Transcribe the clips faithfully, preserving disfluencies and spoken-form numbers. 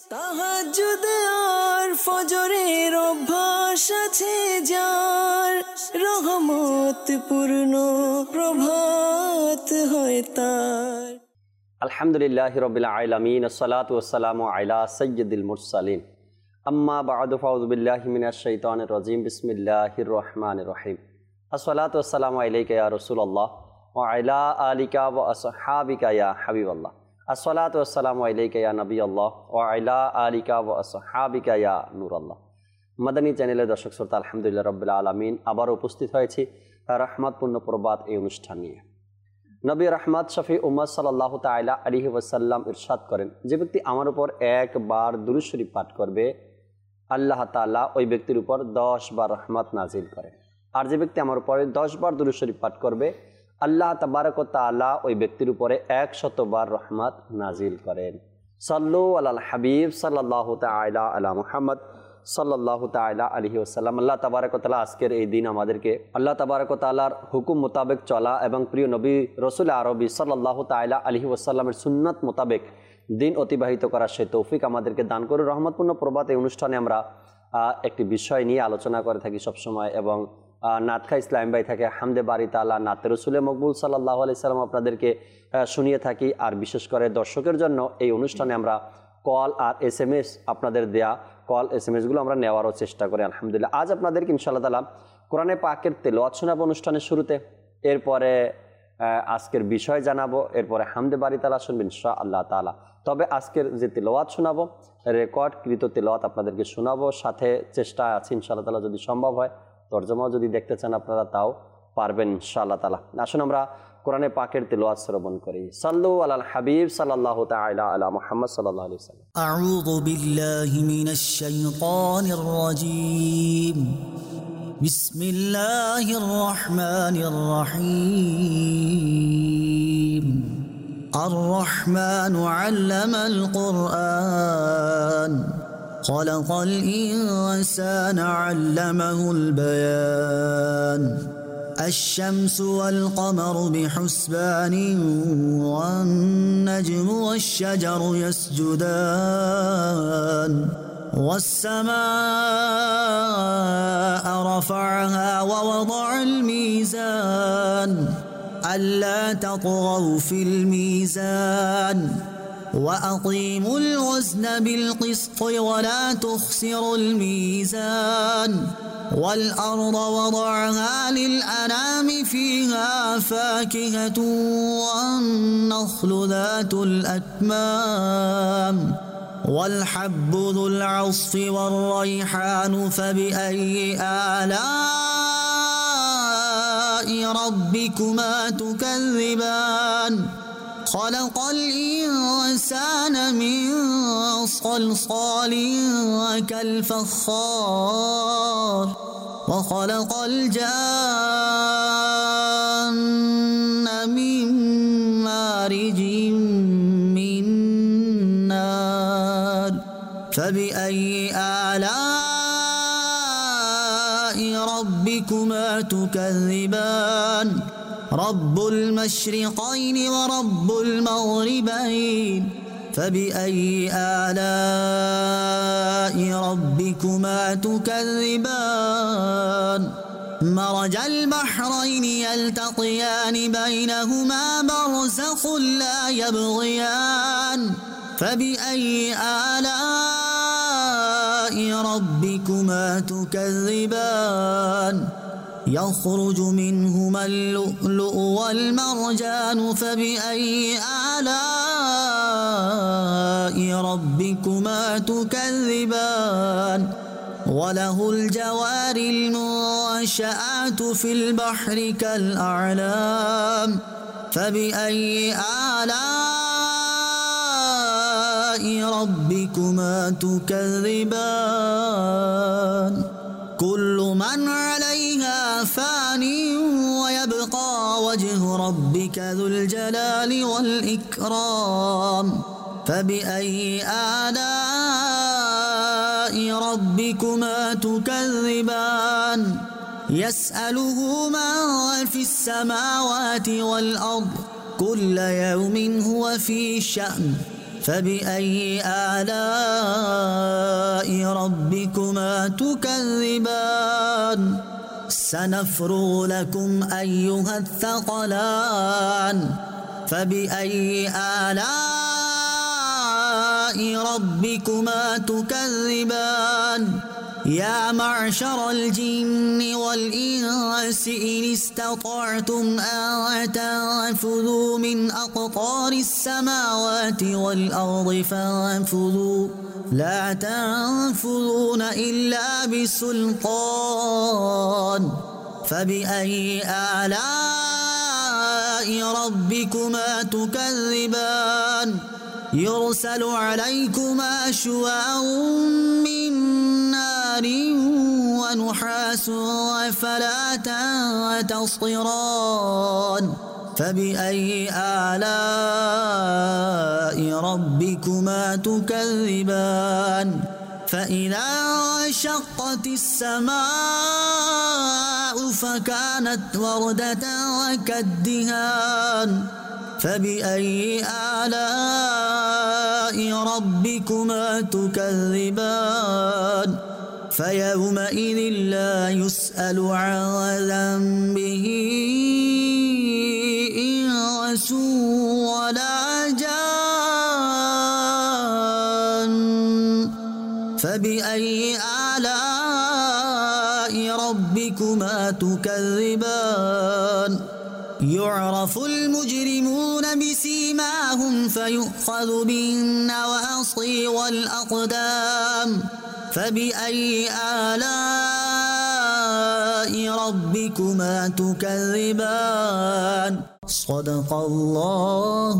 তাহাজ্জুদ আর ফজরের অভ্যাস আছে যার, রহমত পূর্ণ প্রভাত হয় তার। আলহামদুলিল্লাহি রাব্বিল আলামিন, আসসালাতু ওয়াসসালামু আলা সাইয়্যিদিল মুরসালিন, আম্মা বা'দু, ফাউযু বিল্লাহি মিনাশ শাইতানির রাজীম, বিসমিল্লাহির রহমানির রহিম। আসসালাতু ওয়াসসালামু আলাইকা ইয়া রাসূলুল্লাহ ওয়া আলা আলিকা ওয়া আসহাবিকা ইয়া হাবিবাল্লাহ। আসসালাতু ওয়াসসালামু আলাইকা ইয়া নবিয়াল্লাহ ওয়া আলা আলিকা ওয়া আসহাবিকা ইয়া নূরাল্লাহ। মাদানী চ্যানেলের দর্শক শ্রোতা, আলহামদুলিল্লাহ রাব্বিল আলামিন, আবার উপস্থিত হয়েছি রহমতপূর্ণ প্রবাদ এই অনুষ্ঠান নিয়ে। নবী রহমত শফি উম্মত সাল্লাল্লাহু তাআলা আলাইহি ওয়াসাল্লাম ইরশাদ করেন, যে ব্যক্তি আমার উপর একবার দুরূদ শরীফ পাঠ করবে, আল্লাহ তাআলা ওই ব্যক্তির উপর দশ বার রহমত নাজিল করেন। আর যে ব্যক্তি আমার উপরে দশ বার দুরূদ শরীফ পাঠ করবে, আল্লাহ তাবারক ওয়া তাআলা ওই ব্যক্তির উপরে একশত বার রহমত নাজিল করেন। সাল্লু আলাল হাবিব সাল্লাল্লাহু তাআলা আলা মুহাম্মদ সাল্লাল্লাহু তাআলা আলাইহি ওয়াসাল্লাম। আল্লাহ তাবারক ওয়া তাআলা আজকের এই দিন আমাদেরকে আল্লাহ তাবারক ওয়া তাআলার হুকুম মোতাবেক চলা এবং প্রিয় নবী রসুল আরবি সাল্লাল্লাহু তাআলা আলাইহি ওয়াসাল্লামের সুন্নাত মোতাবেক দিন অতিবাহিত করার সেই তৌফিক আমাদেরকে দান করে। রহমতপূর্ণ প্রবাদ এই অনুষ্ঠানে আমরা একটি বিষয় নিয়ে আলোচনা করে থাকি সবসময়, এবং নাতখা ইসলাম ভাই থাকে হামদে বারি তাআলা নাতে রসুলে মকবুল সাল্লাল্লাহু আলাইহি সাল্লাম আপনাদেরকে শুনিয়ে থাকি। আর বিশেষ করে দর্শকের জন্য এই অনুষ্ঠানে আমরা কল আর এস এম এস আপনাদের দেয়া কল এস এম এসগুলো আমরা নেওয়ারও চেষ্টা করি। আলহামদুলিল্লাহ, আজ আপনাদেরকে ইনশাআল্লাহ তাআলা কোরআনে পাকের তেলাওয়াত শোনাবো অনুষ্ঠানের শুরুতে, এরপরে আজকের বিষয় জানাবো, এরপরে হামদে বারি তাআলা শুনবেন ইনশাআল্লাহ তাআলা। তবে আজকের যে তেলাওয়াত শোনাবো, রেকর্ডকৃত তেলাওয়াত আপনাদেরকে শোনাবো, সাথে চেষ্টা আছে ইনশাআল্লাহ তাআলা যদি সম্ভব হয় তরজমাও যদি দেখতে চান আপনারা তাও পারবেন ইনশাআল্লাহ তাআলা। আসুন আমরা কোরআনে পাকের তেলাওয়াত শ্রবণ করি। সাল্লু আলাল হাবিব সাল্লাল্লাহু তাআলা আলা মুহাম্মদ সাল্লাল্লাহু আলাইহি ওয়াসাল্লাম। আউযু বিল্লাহি মিনাশ শাইতানির রাজীম। বিসমিল্লাহির রহমানির রহিম। আর রহমানু আল্লামাল কুরআন, খলাকাল ইনসানা আল্লামাহুল বায়ান। الشمس والقمر بحسبان والنجم والشجر يسجدان والسماء رفعها ووضع الميزان ألا تطغوا في الميزان وأقيموا الوزن بالقسط ولا تخسروا الميزان والأرض وضعها للأنام فيها فاكهة والنخل ذات الأكمام والحب ذو العصف والريحان فبأي آلاء ربكما تكذبان خلق الإنسان من صلصال كالفخار وخلق الجان من مارج من نار فبأي آلاء ربكما تكذبان رب المشرقين ورب المغربين فبأي آلاء ربكما تكذبان مرج البحرين يلتقيان بينهما برزخ لا يبغيان فبأي آلاء ربكما تكذبان يخرج منهما اللؤلؤ والمرجان فبأي آلاء ربكما تكذبان وله الجوار المنشآت في البحر كالأعلام فبأي آلاء ربكما تكذبان كل من عليها فان ويبقى وجه ربك ذو الجلال والإكرام فبأي آلاء ربكما تكذبان يسأله من في السماوات والأرض كل يوم هو في شأن فبأي آلاء ربكما تكذبان سنفرغ لكم أيها الثقلان فبأي آلاء ربكما تكذبان يا معشر الجن والإنس إن استطعتم أن تنفذوا من أقطار السماوات والأرض فانفذوا لا تنفذون إلا بسلطان فبأي آلاء ربكما تكذبان يرسل عليكما شواظ من نار ونحاس فلا تنتصران فبأي آلاء ربكما تكذبان فإذا انشقت السماء فكانت وردة كالدهان فبأي آلاء ربكما تكذبان فيومئذ لا يسأل عن ذنبه إنس ولا جان فبأي آلاء ربكما تكذبان يعرف المجرمون بسيماهم فيؤخذ بالنواصي والأقدام فبأي آلاء ربكما تكذبان صدق الله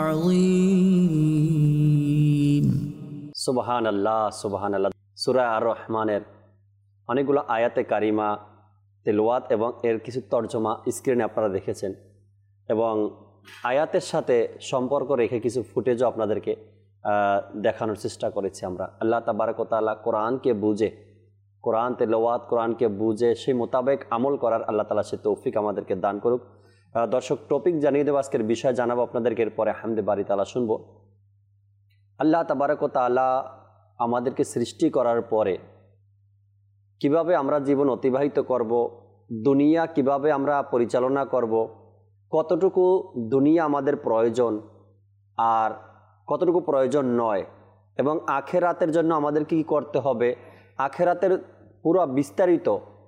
العظيم সুবহান আল্লাহ সুবহান আল্লাহ। সূরা আর রহমানের অনেকগুলো আয়াতে কারিমা তেলাওয়াত এবং এর কিছু তর্জমা স্ক্রিনে আপনারা দেখেছেন এবং আয়াতের সাথে সম্পর্ক রেখে কিছু ফুটেজও আপনাদেরকে দেখানোর চেষ্টা করেছি আমরা। আল্লাহ তাবারক ওয়া তাআলা কোরআনকে বুঝে, কোরআন তেলাওয়াত কোরআনকে বুঝে সেই মোতাবেক আমল করার আল্লাহ তাআলা সে তৌফিক আমাদেরকে দান করুক। দর্শক, টপিক জানিয়ে দেবো, আজকের বিষয় জানাবো আপনাদেরকে, এরপরে হামদে বারি তাআলা শুনবো। আল্লাহ তাবারক ওয়া তাআলা আমাদেরকে সৃষ্টি করার পরে কিভাবে আমরা জীবন অতিবাহিত করব, দুনিয়া কিভাবে আমরা পরিচালনা করব, কতটুকু দুনিয়া আমাদের প্রয়োজন আর কতটুকু প্রয়োজন নয়, এবং আখেরাতের জন্য আমাদের কি করতে হবে, আখেরাতের পুরো বিস্তারিত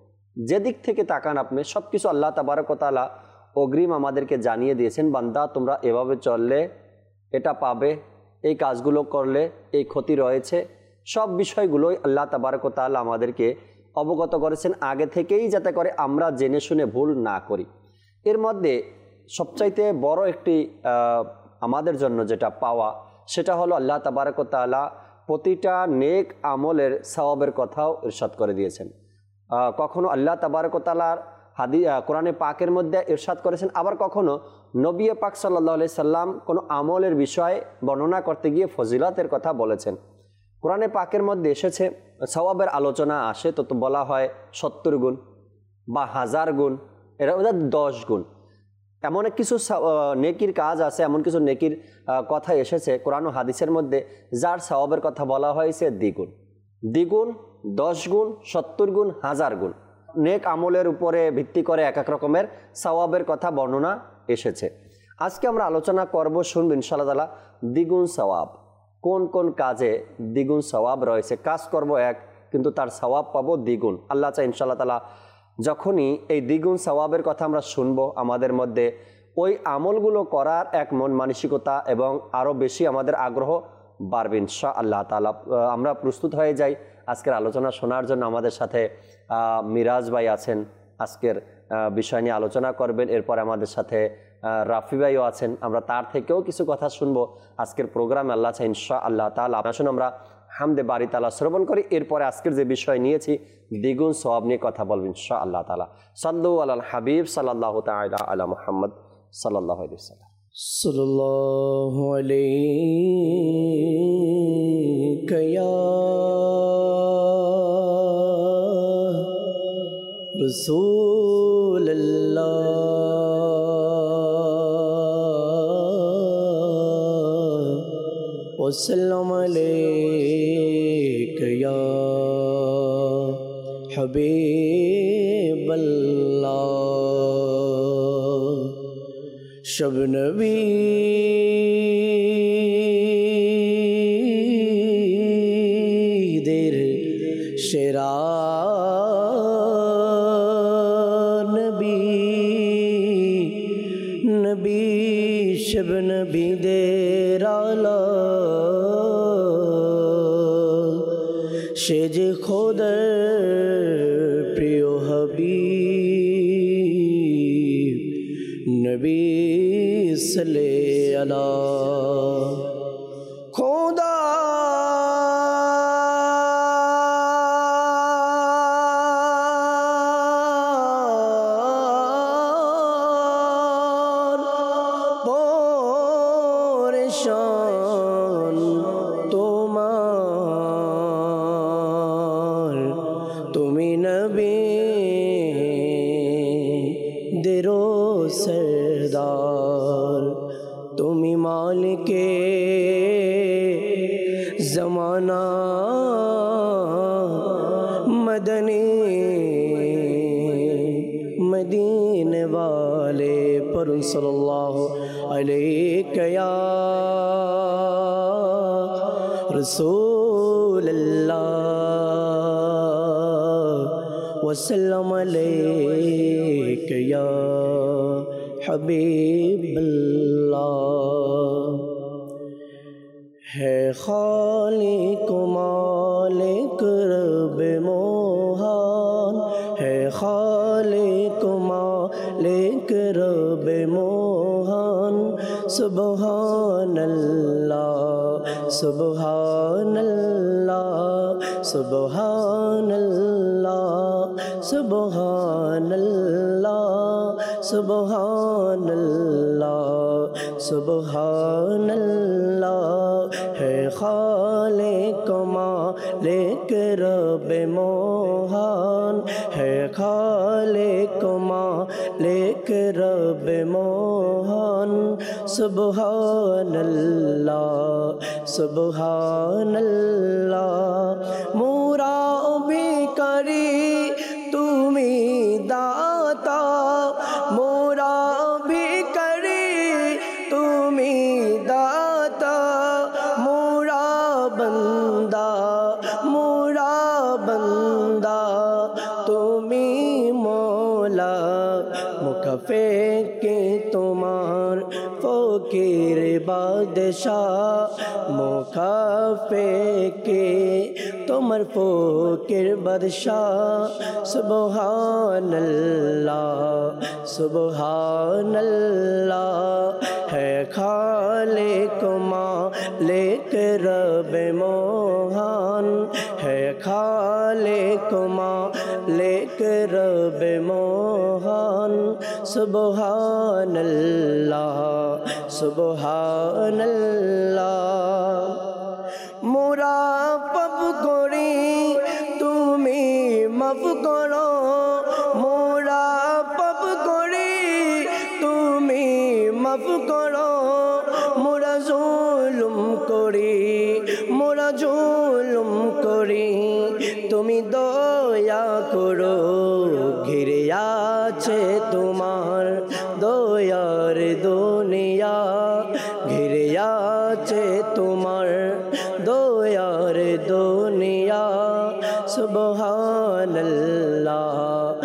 যেদিক থেকে তাকান আপনি সব কিছু আল্লাহ তাবারক ওয়া তাআলা অগ্রিম আমাদেরকে জানিয়ে দিয়েছেন। বান্দা, তোমরা এভাবে চললে এটা পাবে, এই কাজগুলো করলে এই ক্ষতি রয়েছে, সব বিষয়গুলোই আল্লাহ তাবারক ওয়া তাআলা আমাদেরকে অবগত করেছেন আগে থেকেই, যাতে করে আমরা জেনে শুনে ভুল না করি। এর মধ্যে সবচাইতে বড় একটি আমাদের জন্য যেটা পাওয়া, সেটা হলো আল্লাহ তাবারক ওয়া তাআলা প্রতিটা নেক আমলের সওয়াবের কথাও ইরশাদ করে দিয়েছেন। কখনো আল্লাহ তাবারক ওয়া তাআলার হাদি কোরআনে পাকের মধ্যে ইরশাদ করেছেন, আবার কখনো নবী পাক সাল্লাল্লাহু আলাইহি সাল্লাম কোনো আমলের বিষয়ে বর্ণনা করতে গিয়ে ফজিলতের কথা বলেছেন। কোরআনে পাকের মধ্যে এসেছে সওয়াবের আলোচনা আসে তো তো বলা হয় সত্তর গুণ বা হাজার গুণ, এরা ওদের দশ গুণ। এমন কিছু নেকির কাজ আছে, এমন কিছু নেকির কথা এসেছে কোরআন ও হাদিসের মধ্যে, যার সওয়াবের কথা বলা হয়েছে দ্বিগুণ, দ্বিগুণ, দশ গুণ, সত্তর গুণ, হাজার গুণ। নেক আমলের উপরে ভিত্তি করে এক এক রকমের সওয়াবের কথা বর্ণনা এসেছে। আজকে আমরা আলোচনা করব, শুনব ইনশাআল্লাহ তাআলা, দ্বিগুণ সওয়াব। কোন কোন কাজে দ্বিগুণ সওয়াব রয়েছে, কাজ করব এক কিন্তু তার সওয়াব পাবো দ্বিগুণ। আল্লাহ চাই ইনশাআল্লাহ তাআলা যখনই এই দ্বিগুণ সওয়াবের কথা আমরা শুনব, আমাদের মধ্যে ওই আমলগুলো করার এক মন মানসিকতা এবং আরও বেশি আমাদের আগ্রহ বাড়বে ইনশাআল্লাহ তাআলা। আমরা প্রস্তুত হয়ে যাই আজকের আলোচনা শোনার জন্য। আমাদের সাথে মিরাজ ভাই আছেন, আজকের বিষয় নিয়ে আলোচনা করবেন। এরপর আমাদের সাথে রাফি ভাইও আছেন, আমরা তার থেকেও কিছু কথা শুনবো আজকের প্রোগ্রামে। আল্লাহ চাই ইনশাআল্লাহ তাআলা। আসুন আমরা হামদে বারি তাআলা শ্রবণ করি, এরপরে আজকের যে বিষয় নিয়েছি দ্বিগুণ সওয়াব নিয়ে কথা বলবো ইনশাআল্লাহ তাআলা। সাল্লু আলাল হাবিব সাল্লাল্লাহু তাআলা আলা মুহাম্মদ সাল্লাল্লাহু আলাইহি ওয়াসাল্লাম। সাল্লাল্লাহু আলাইকা ইয়া রাসূলুল্লাহ وسلم علیک یا حبیب اللہ شب نبی دیر شیرا نبی نبی شب نبی دیر آلا شیج خود پریو حبیب نبی صلی اللہ خدا شان تمہار تمہیں نبی درو سردار تمہیں مالک زمانہ مدنی مدینے والے پر صلی اللہ علیہ یا رسول اللہ وسلم علیک یا حبیب اللہ ہے خالق و مالک رب موہان ہے خالق و مالک رب موہان سبحان اللہ سبحان اللہ سبحان اللہ سبحان اللہ سبحان اللہ سبحان اللہ ہے خالق و مالک رب موہان ہے خالق و مالک رب موہان سبحان اللہ سبحان اللہ مورا بھی کری تمہیں داتا مورا بھی کری تمہیں داتا مورا بندہ مورا بندہ تمہیں مولا مکفے کے تمہار فقیر بادشاہ مکفے کے تمہار فقیر بادشاہ سبحان اللہ سبحان اللہ ہے خالق و مالک رب موہان ہے خالق و مالک رب موہان سبحان اللہ سبحان اللہ مورا پپ کری تمہیں مف کرو مورا پپ کری تمہیں مف کرو مورا ظلم کری مورا ظلم کری تمہیں দয়া করো ঘিরে আছে তোমার দয়ার দুনিয়া ঘিরে আছে তোমার দয়ার দুনিয়া সুবহানাল্লাহ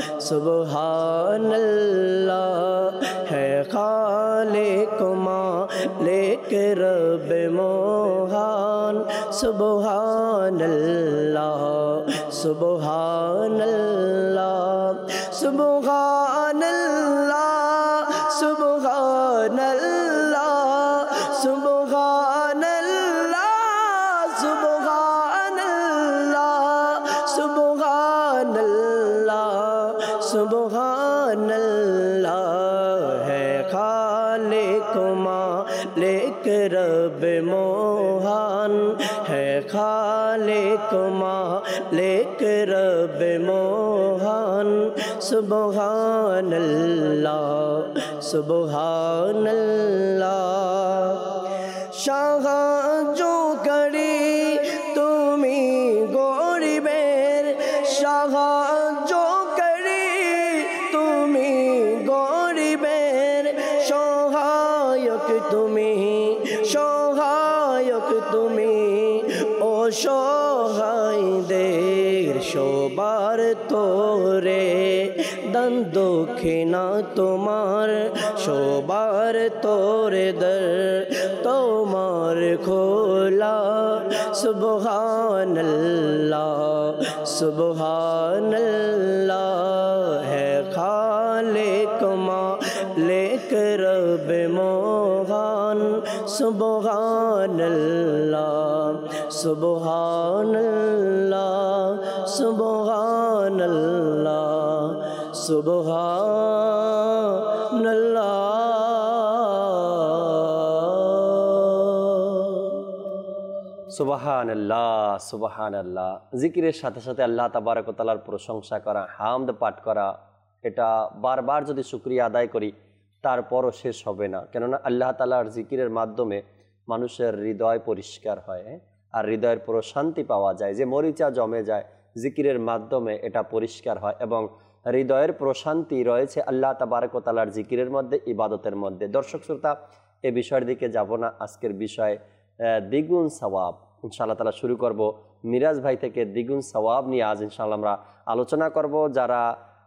সুবহানাল্লাহ ہے خالق مالک رب موہان سبحان اللہ سبحان اللہ سبحان اللہ سبحان اللہ سبحان اللہ سبحان اللہ سبحان اللہ سبحان اللہ ہے خالق مالک رب موہان ہے خالق مالک رب موہان سبحان اللہ سبحان اللہ شاہ جو অসহায়দের সবার তোরে দান দক্ষিণা তোমার সবার তোরে দর তোমার খোলা সুবহানাল্লাহ সুবহানাল্লাহ है खालिक मालिक रब मोहन सुबहानल्लाह सुबहानल्लाह सुबहानल्लाह सुबहानल्लाह। সুবহানাল্লাহ সুবহানাল্লাহ। জিকিরের সাথে সাথে আল্লাহ তাবারক ওয়া তাআলার প্রশংসা করা, হামদ পাঠ করা, এটা বারবার যদি শুকরিয়া আদায় করি তারপরও শেষ হবে না। কেননা আল্লাহ তাআলার জিকিরের মাধ্যমে মানুষের হৃদয় পরিষ্কার হয় আর হৃদয়ের প্রশান্তি পাওয়া যায়। যে মরিচা জমে যায় জিকিরের মাধ্যমে এটা পরিষ্কার হয় এবং হৃদয়ের প্রশান্তি রয়েছে আল্লাহ তাবারক ওয়া তাআলার জিকিরের মধ্যে, ইবাদতের মধ্যে। দর্শক শ্রোতা, এ বিষয়ের দিকে যাব না। আজকের বিষয় দ্বিগুণ সওয়াব। ইনশাআল্লাহ তাআলা শুরু করব মিরাজ ভাই থেকে। দ্বিগুণ সওয়াব নিয়ে আজ ইনশাআল্লাহ আমরা আলোচনা করব। যারা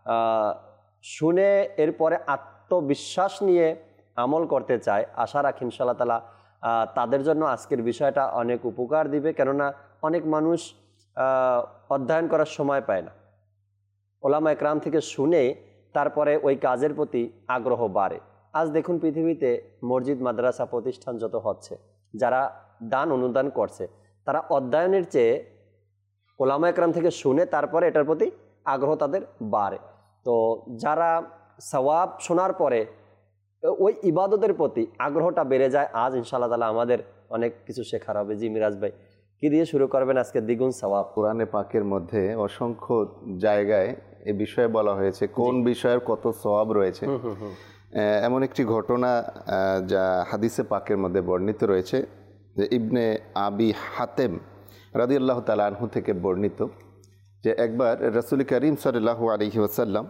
শুনে এরপরে আত্মবিশ্বাস নিয়ে আমল করতে চায়, আশা রাখি ইনশাআল্লাহ তাআলা তাদের জন্য আজকের বিষয়টা অনেক উপকার দিবে। কেননা অনেক মানুষ অধ্যয়ন করার সময় পায় না, ওলামা একরাম থেকে শুনে তারপরে ওই কাজের প্রতি আগ্রহ বাড়ে। আজ দেখুন পৃথিবীতে মসজিদ মাদ্রাসা প্রতিষ্ঠান যত হচ্ছে, যারা দান অনুদান করছে তারা অধ্যয়নের চেয়ে ওলামা একরাম থেকে শুনে তারপরে এটার প্রতি আগ্রহ তাদের বাড়ে। তো যারা সওয়াব শোনার পরে ওই ইবাদতের প্রতি আগ্রহটা বেড়ে যায়, আজ ইনশাআল্লাহ তাআলা আমাদের অনেক কিছু শেখার হবে। জি মিরাজ ভাই, কি দিয়ে শুরু করবেন আজকে দ্বিগুণ সওয়াব? কোরআনে পাকের মধ্যে অসংখ্য জায়গায় এ বিষয়ে বলা হয়েছে কোন বিষয়ের কত সওয়াব রয়েছে। এমন একটি ঘটনা যা হাদিসে পাকের মধ্যে বর্ণিত রয়েছে, যে ইবনে আবি হাতেম রাদিয়াল্লাহু তাআলা আনহু থেকে বর্ণিত, যে একবার রাসূল করিম সাল্লাল্লাহু আলাইহি ওয়াসাল্লাম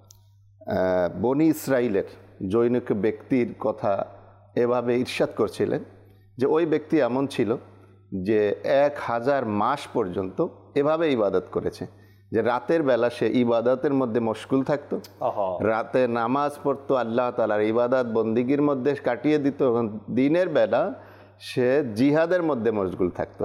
বনি ইসরাইলের জৈনিক ব্যক্তির কথা এভাবে ইরশাদ করছিলেন যে ওই ব্যক্তি এমন ছিল যে এক হাজার মাস পর্যন্ত এভাবে ইবাদত করেছে, যে রাতের বেলা সে ইবাদতের মধ্যে মশগুল থাকতো, রাতে নামাজ পড়তো, আল্লাহ তাআলার ইবাদত বন্দিগির মধ্যে কাটিয়ে দিত, এবং দিনের বেলা সে জিহাদের মধ্যে মশগুল থাকতো।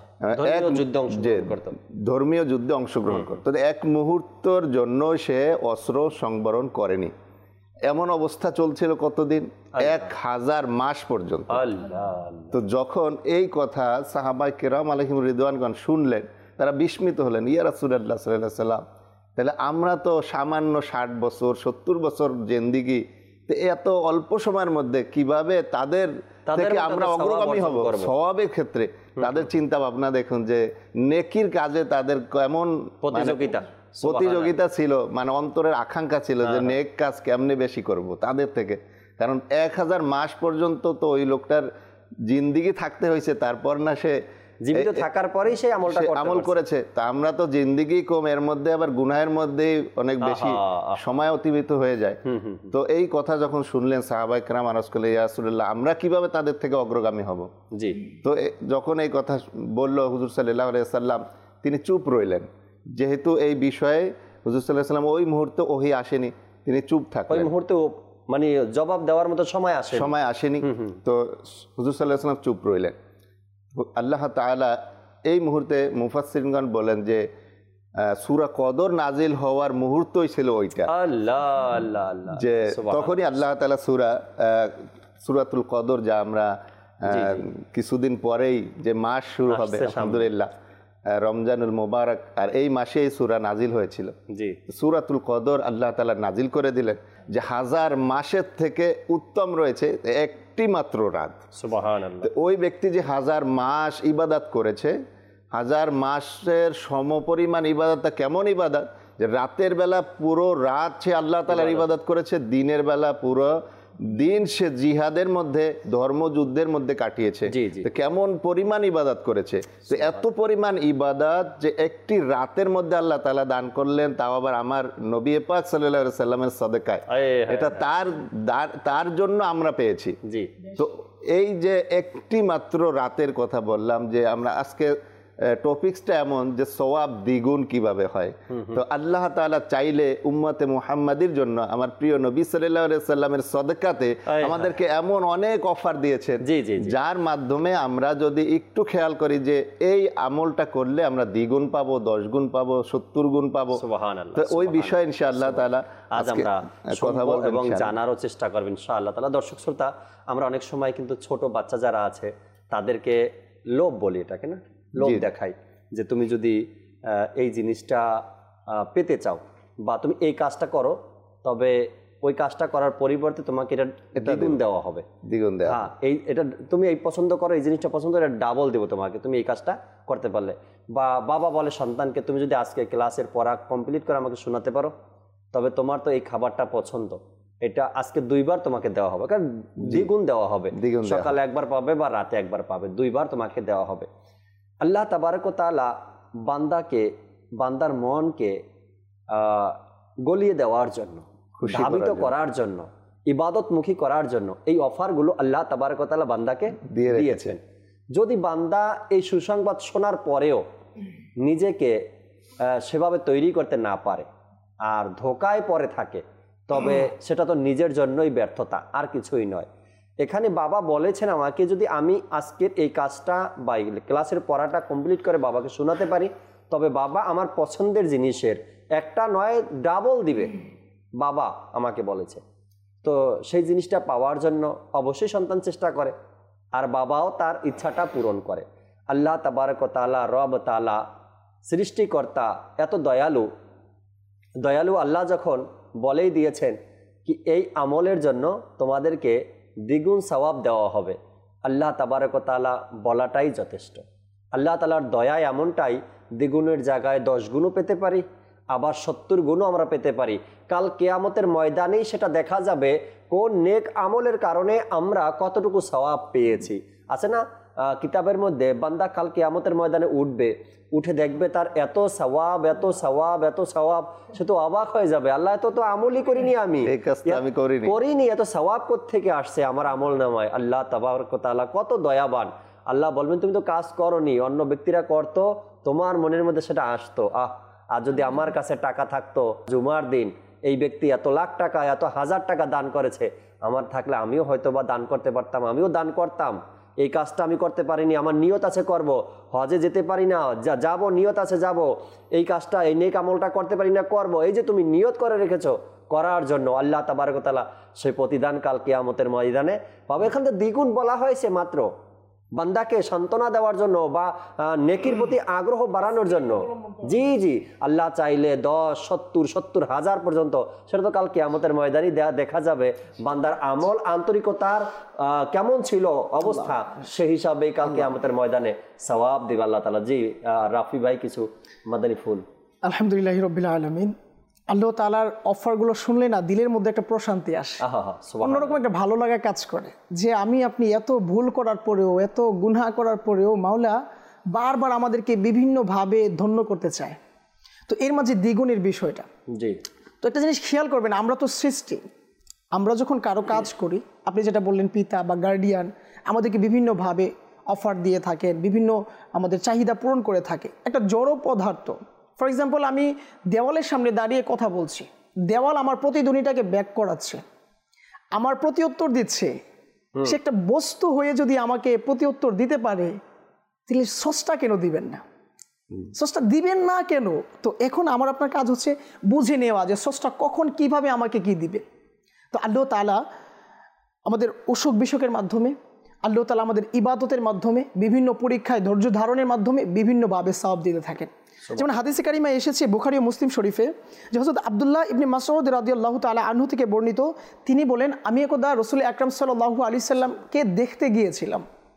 ধর্মীয় যুদ্ধে অংশগ্রহণ করতো। এক মুহূর্তর জন্য সে অস্ত্র সংবরণ করেনি। এমন অবস্থা চলছিল কতদিন? এক হাজার মাস পর্যন্ত। তো যখন এই কথা সাহাবায়ে কেরাম আলাইহিম রিদওয়ানগণ শুনলেন, তারা বিস্মিত হলেন, ইয়া রাসূলুল্লাহ সাল্লাল্লাহু আলাইহি ওয়াসাল্লাম, তাহলে আমরা তো সামান্য ষাট বছর সত্তর বছর জিন্দেগি, তো এত অল্প সময়ের মধ্যে কিভাবে তাদের থেকে আমরা অগ্রগামী হব সওয়াবের ক্ষেত্রে? তাদের চিন্তা ভাবনা দেখুন, যে নেকির কাজে তাদের কেমন প্রতিযোগিতা প্রতিযোগিতা ছিল, মানে অন্তরের আকাঙ্ক্ষা ছিল যে নেক কাজ কেমনে বেশি করব তাদের থেকে। কারণ এক হাজার মাস পর্যন্ত তো ওই লোকটার জিন্দেগি থাকতে হয়েছে, তারপর না সে জীবিত থাকার পরেই সেই আমলটা আমল করেছে। তা আমরা তো জিন্দেগি কম, এর মধ্যে আবার গুনাহের মধ্যেই অনেক বেশি সময় অতিবাহিত হয়ে যায়। তো এই কথা যখন শুনলেন সাহাবায়ে কেরাম আরজ করলেন, ইয়া রাসূলুল্লাহ, আমরা কিভাবে তাদের থেকে অগ্রগামী হব? জি। তো যখন এই কথা বলল হুজুর সাল্লাল্লাহু আলাইহি ওয়াসাল্লাম, তিনি চুপ রইলেন। যেহেতু এই বিষয়ে হুজুর সাল্লাল্লাহু আলাইহি ওয়াসাল্লাম ওই মুহূর্তে ওহী আসেনি, তিনি চুপ থাকলেন। ওই মুহূর্তে মানে জবাব দেওয়ার মতো সময় আসে সময় আসেনি। তো হুজুর সাল্লাল্লাহু আলাইহি ওয়াসাল্লাম চুপ রইলেন। আল্লাহ তাআলা এই মুহূর্তে মুফাসসিরগণ বলেন যে সূরা কদর নাজিল হওয়ার মুহূর্তই ছিল ওইটা। আল্লাহ আল্লাহ আল্লাহ, যে তখনই আল্লাহ তাআলা সূরা সূরাতুল কদর, যা আমরা কিছুদিন পরেই যে মাস শুরু হবে আলহামদুলিল্লাহ, রমজানুল মুবারক, আর এই মাসে এই সূরা নাজিল হয়েছিল। জি, সূরাতুল কদর আল্লাহ তাআলা নাজিল করে দিলেন, যে হাজার মাসের থেকে উত্তম রয়েছে একটি মাত্র রাত। সুবহানাল্লাহ। ওই ব্যক্তি যে হাজার মাস ইবাদত করেছে, হাজার মাসের সমপরিমাণ ইবাদতটা কেমন ইবাদত, যে রাতের বেলা পুরো রাত সে আল্লাহ তাআলার ইবাদত করেছে, দিনের বেলা পুরো দিন সে জিহাদের মধ্যে ধর্মযুদ্ধের মধ্যে কাটিয়েছে। কেমন পরিমাণ ইবাদত করেছে! তো এত পরিমাণ ইবাদত যে একটি রাতের মধ্যে আল্লাহ তাআলা দান করলেন, তাও আবার আমার নবী পাক সাল্লাল্লাহু আলাইহি সাল্লামের সাদাকায়। এটা তার তার জন্য আমরা পেয়েছি। জি। তো এই যে একটি মাত্র রাতের কথা বললাম, যে আমরা আজকে টপিকসটা এমন যে সওয়াব দ্বিগুণ কিভাবে হয়। তো আল্লাহ তাআলা চাইলে উম্মতে মুহাম্মাদির জন্য আমার প্রিয় নবী সাল্লাল্লাহু আলাইহি সাল্লামের সদকাতে আমাদেরকে এমন অনেক অফার দিয়েছেন, যার মাধ্যমে আমরা যদি একটু খেয়াল করি যে এই আমলটা করলে আমরা দ্বিগুণ পাবো, দশ গুণ পাবো, সত্তর গুণ পাবো। সুবহানাল্লাহ। তো ওই বিষয়ে ইনশাআল্লাহ তাআলা আজ আমরা কথা বলবো এবং জানারও চেষ্টা করব ইনশাআল্লাহ তাআলা। দর্শক শ্রোতা, আমরা অনেক সময় কিন্তু ছোট বাচ্চা যারা আছে তাদেরকে লোভ বলি, এটাকে না লোভ দেখাই, যে তুমি যদি এই জিনিসটা পেতে চাও বা তুমি এই কাজটা করো, তবে ওই কাজটা করার পরিবর্তে তোমাকে এটা দ্বিগুণ দেওয়া হবে। দ্বিগুণ দেওয়া, হ্যাঁ, এই এটা তুমি এই পছন্দ করো, এই জিনিসটা পছন্দ, এটা ডাবল দেবো তোমাকে তুমি এই কাজটা করতে পারলে। বা বাবা বলে সন্তানকে, তুমি যদি আজকে ক্লাসের পড়া কমপ্লিট করে আমাকে শোনাতে পারো, তবে তোমার তো এই খাবারটা পছন্দ, এটা আজকে দুইবার তোমাকে দেওয়া হবে, কারণ দ্বিগুণ দেওয়া হবে। সকালে একবার পাবে বা রাতে একবার পাবে, দুইবার তোমাকে দেওয়া হবে। আল্লাহ তাবারক ওয়া তাআলা বান্দাকে, বান্দার মনকে আহ গলিয়ে দেওয়ার জন্য, ধাবিত করার জন্য, ইবাদতমুখী করার জন্য এই অফারগুলো আল্লাহ তাবারক ওয়া তাআলা বান্দাকে দিয়েছেন। যদি বান্দা এই সুসংবাদ শোনার পরেও নিজেকে সেভাবে তৈরি করতে না পারে আর ধোকায় পড়ে থাকে, তবে সেটা তো নিজের জন্যই ব্যর্থতা, আর কিছুই নয়। এখানে বাবা বলেছেন আমাকে, যদি আমি আজকের এই কাজটা বা ক্লাসের পড়াটা কমপ্লিট করে বাবাকে শোনাতে পারি, তবে বাবা আমার পছন্দের জিনিসের একটা নয় ডাবল দিবে, বাবা আমাকে বলেছে। তো সেই জিনিসটা পাওয়ার জন্য অবশ্যই সন্তান চেষ্টা করে, আর বাবাও তার ইচ্ছাটা পূরণ করে। আল্লাহ তাবারক ওয়া তাআলা, রব তাআলা, সৃষ্টিকর্তা এত দয়ালু, দয়ালু আল্লাহ যখন বলেই দিয়েছেন কি এই আমলের জন্য তোমাদেরকে দ্বিগুণ সওয়াব দেওয়া হবে, আল্লাহ তাবারক ওয়া তাআলা বলাটাই যথেষ্ট। আল্লাহ তাআলার দয়া এমনটাই, দ্বিগুণের জায়গায় দশ গুণও পেতে পারি, আবার সত্তর গুণও আমরা পেতে পারি। কাল কিয়ামতের ময়দানেই সেটা দেখা যাবে কোন নেক আমলের কারণে আমরা কতটুকু সওয়াব পেয়েছি। আছে না কিতাবের মধ্যে, বান্দা কাল কিয়ামতের ময়দানে উঠবে, উঠে দেখবে তার এত সওয়াব, এত সওয়াব, এত সওয়াব, সে তো অবাক হয়ে যাবে, আল্লাহ এত তো আমলই করিনি, আমি করিনি, এত সওয়াব কোত্থেকে আসছে আমার আমল নামায়। আল্লাহ তাবারক ওয়া তাআলা কত দয়াবান। আল্লাহ বলবেন তুমি তো কাজ করনি, অন্য ব্যক্তিরা করতো, তোমার মনের মধ্যে সেটা আসতো, আহ আর যদি আমার কাছে টাকা থাকতো, জুমার দিন এই ব্যক্তি এত লাখ টাকা, এত হাজার টাকা দান করেছে, আমার থাকলে আমিও হয়তো বা দান করতে পারতাম, আমিও দান করতাম। এই কাজটা আমি করতে পারিনি, আমার নিয়ত আছে করব, হজে যেতে পারি না, যা যাবো, নিয়ত আছে যাব, এই কাজটা, এই নেক আমলটা করতে পারি না, করব। এই যে তুমি নিয়ত করে রেখেছো করার জন্য, আল্লাহ তাবারক ওয়া তাআলা সেই প্রতিদান কাল কিয়ামতের ময়দানে পাবে। এখান থেকে দ্বিগুণ বলা হয়েছে মাত্র বান্দাকে সান্ত্বনা দেওয়ার জন্য বা নেকির প্রতি আগ্রহ বাড়ানোর জন্য। জি জি আল্লাহ চাইলে দশ, সত্তর, সত্তর হাজার পর্যন্ত, সেটা তো কাল কিয়ামতের ময়দানে দেখা যাবে বান্দার আমল, আন্তরিকতার কেমন ছিল অবস্থা, সেই হিসাবে কাল কিয়ামতের ময়দানে সওয়াব দিবে আল্লাহ তাআলা। জি রাফি ভাই কিছু মাদানী ফুল। আলহামদুলিল্লাহি রাব্বিল আলামিন। আল্লাহ তাআলার অফারগুলো শুনলে না দিলের মধ্যে একটা প্রশান্তি আসে, অন্যরকম একটা ভালো লাগা কাজ করে, যে আমি আপনি এত ভুল করার পরেও, এত গুনাহ করার পরেও মাওলা বারবার আমাদেরকে বিভিন্নভাবে ধন্য করতে চায়। তো এর মাঝে দ্বিগুণের বিষয়টা, জি তো একটা জিনিস খেয়াল করবেন, আমরা তো সৃষ্টি, আমরা যখন কারো কাজ করি, আপনি যেটা বললেন পিতা বা গার্ডিয়ান আমাদেরকে বিভিন্নভাবে অফার দিয়ে থাকেন, বিভিন্ন আমাদের চাহিদা পূরণ করে থাকে। একটা জড় পদার্থ, ফর এক্সাম্পল আমি দেওয়ালের সামনে দাঁড়িয়ে কথা বলছি, দেওয়াল আমার প্রতিধ্বনিটাকে ব্যাক করাচ্ছে, আমার প্রতি উত্তর দিচ্ছে, সে একটা বস্তু হয়ে যদি আমাকে প্রতি উত্তর দিতে পারে, তাহলে স্রষ্টা কেন দিবেন না? স্রষ্টা দিবেন না কেন? তো এখন আমার আপনার কাজ হচ্ছে বুঝে নেওয়া যে স্রষ্টা কখন কিভাবে আমাকে কি দিবে। তো আল্লাহ তাআলা আমাদের অসুখ বিসুখের মাধ্যমে, আল্লাহ তাআলা আমাদের ইবাদতের মাধ্যমে, বিভিন্ন পরীক্ষায় ধৈর্য ধারণের মাধ্যমে বিভিন্নভাবে সওয়াব দিতে থাকেন। যেমন হাদিসে কারিমায় এসেছে বুখারী ও মুসলিম শরীফে, যে হযরত আব্দুল্লাহ ইবনে মাসউদ রাদিয়াল্লাহু তাআলা আনহু থেকে বর্ণিত, তিনি বলেন আমি একদা রাসূল আকরাম সাল্লাল্লাহু আলাইহি সাল্লামকে দেখতে গিয়েছিলাম,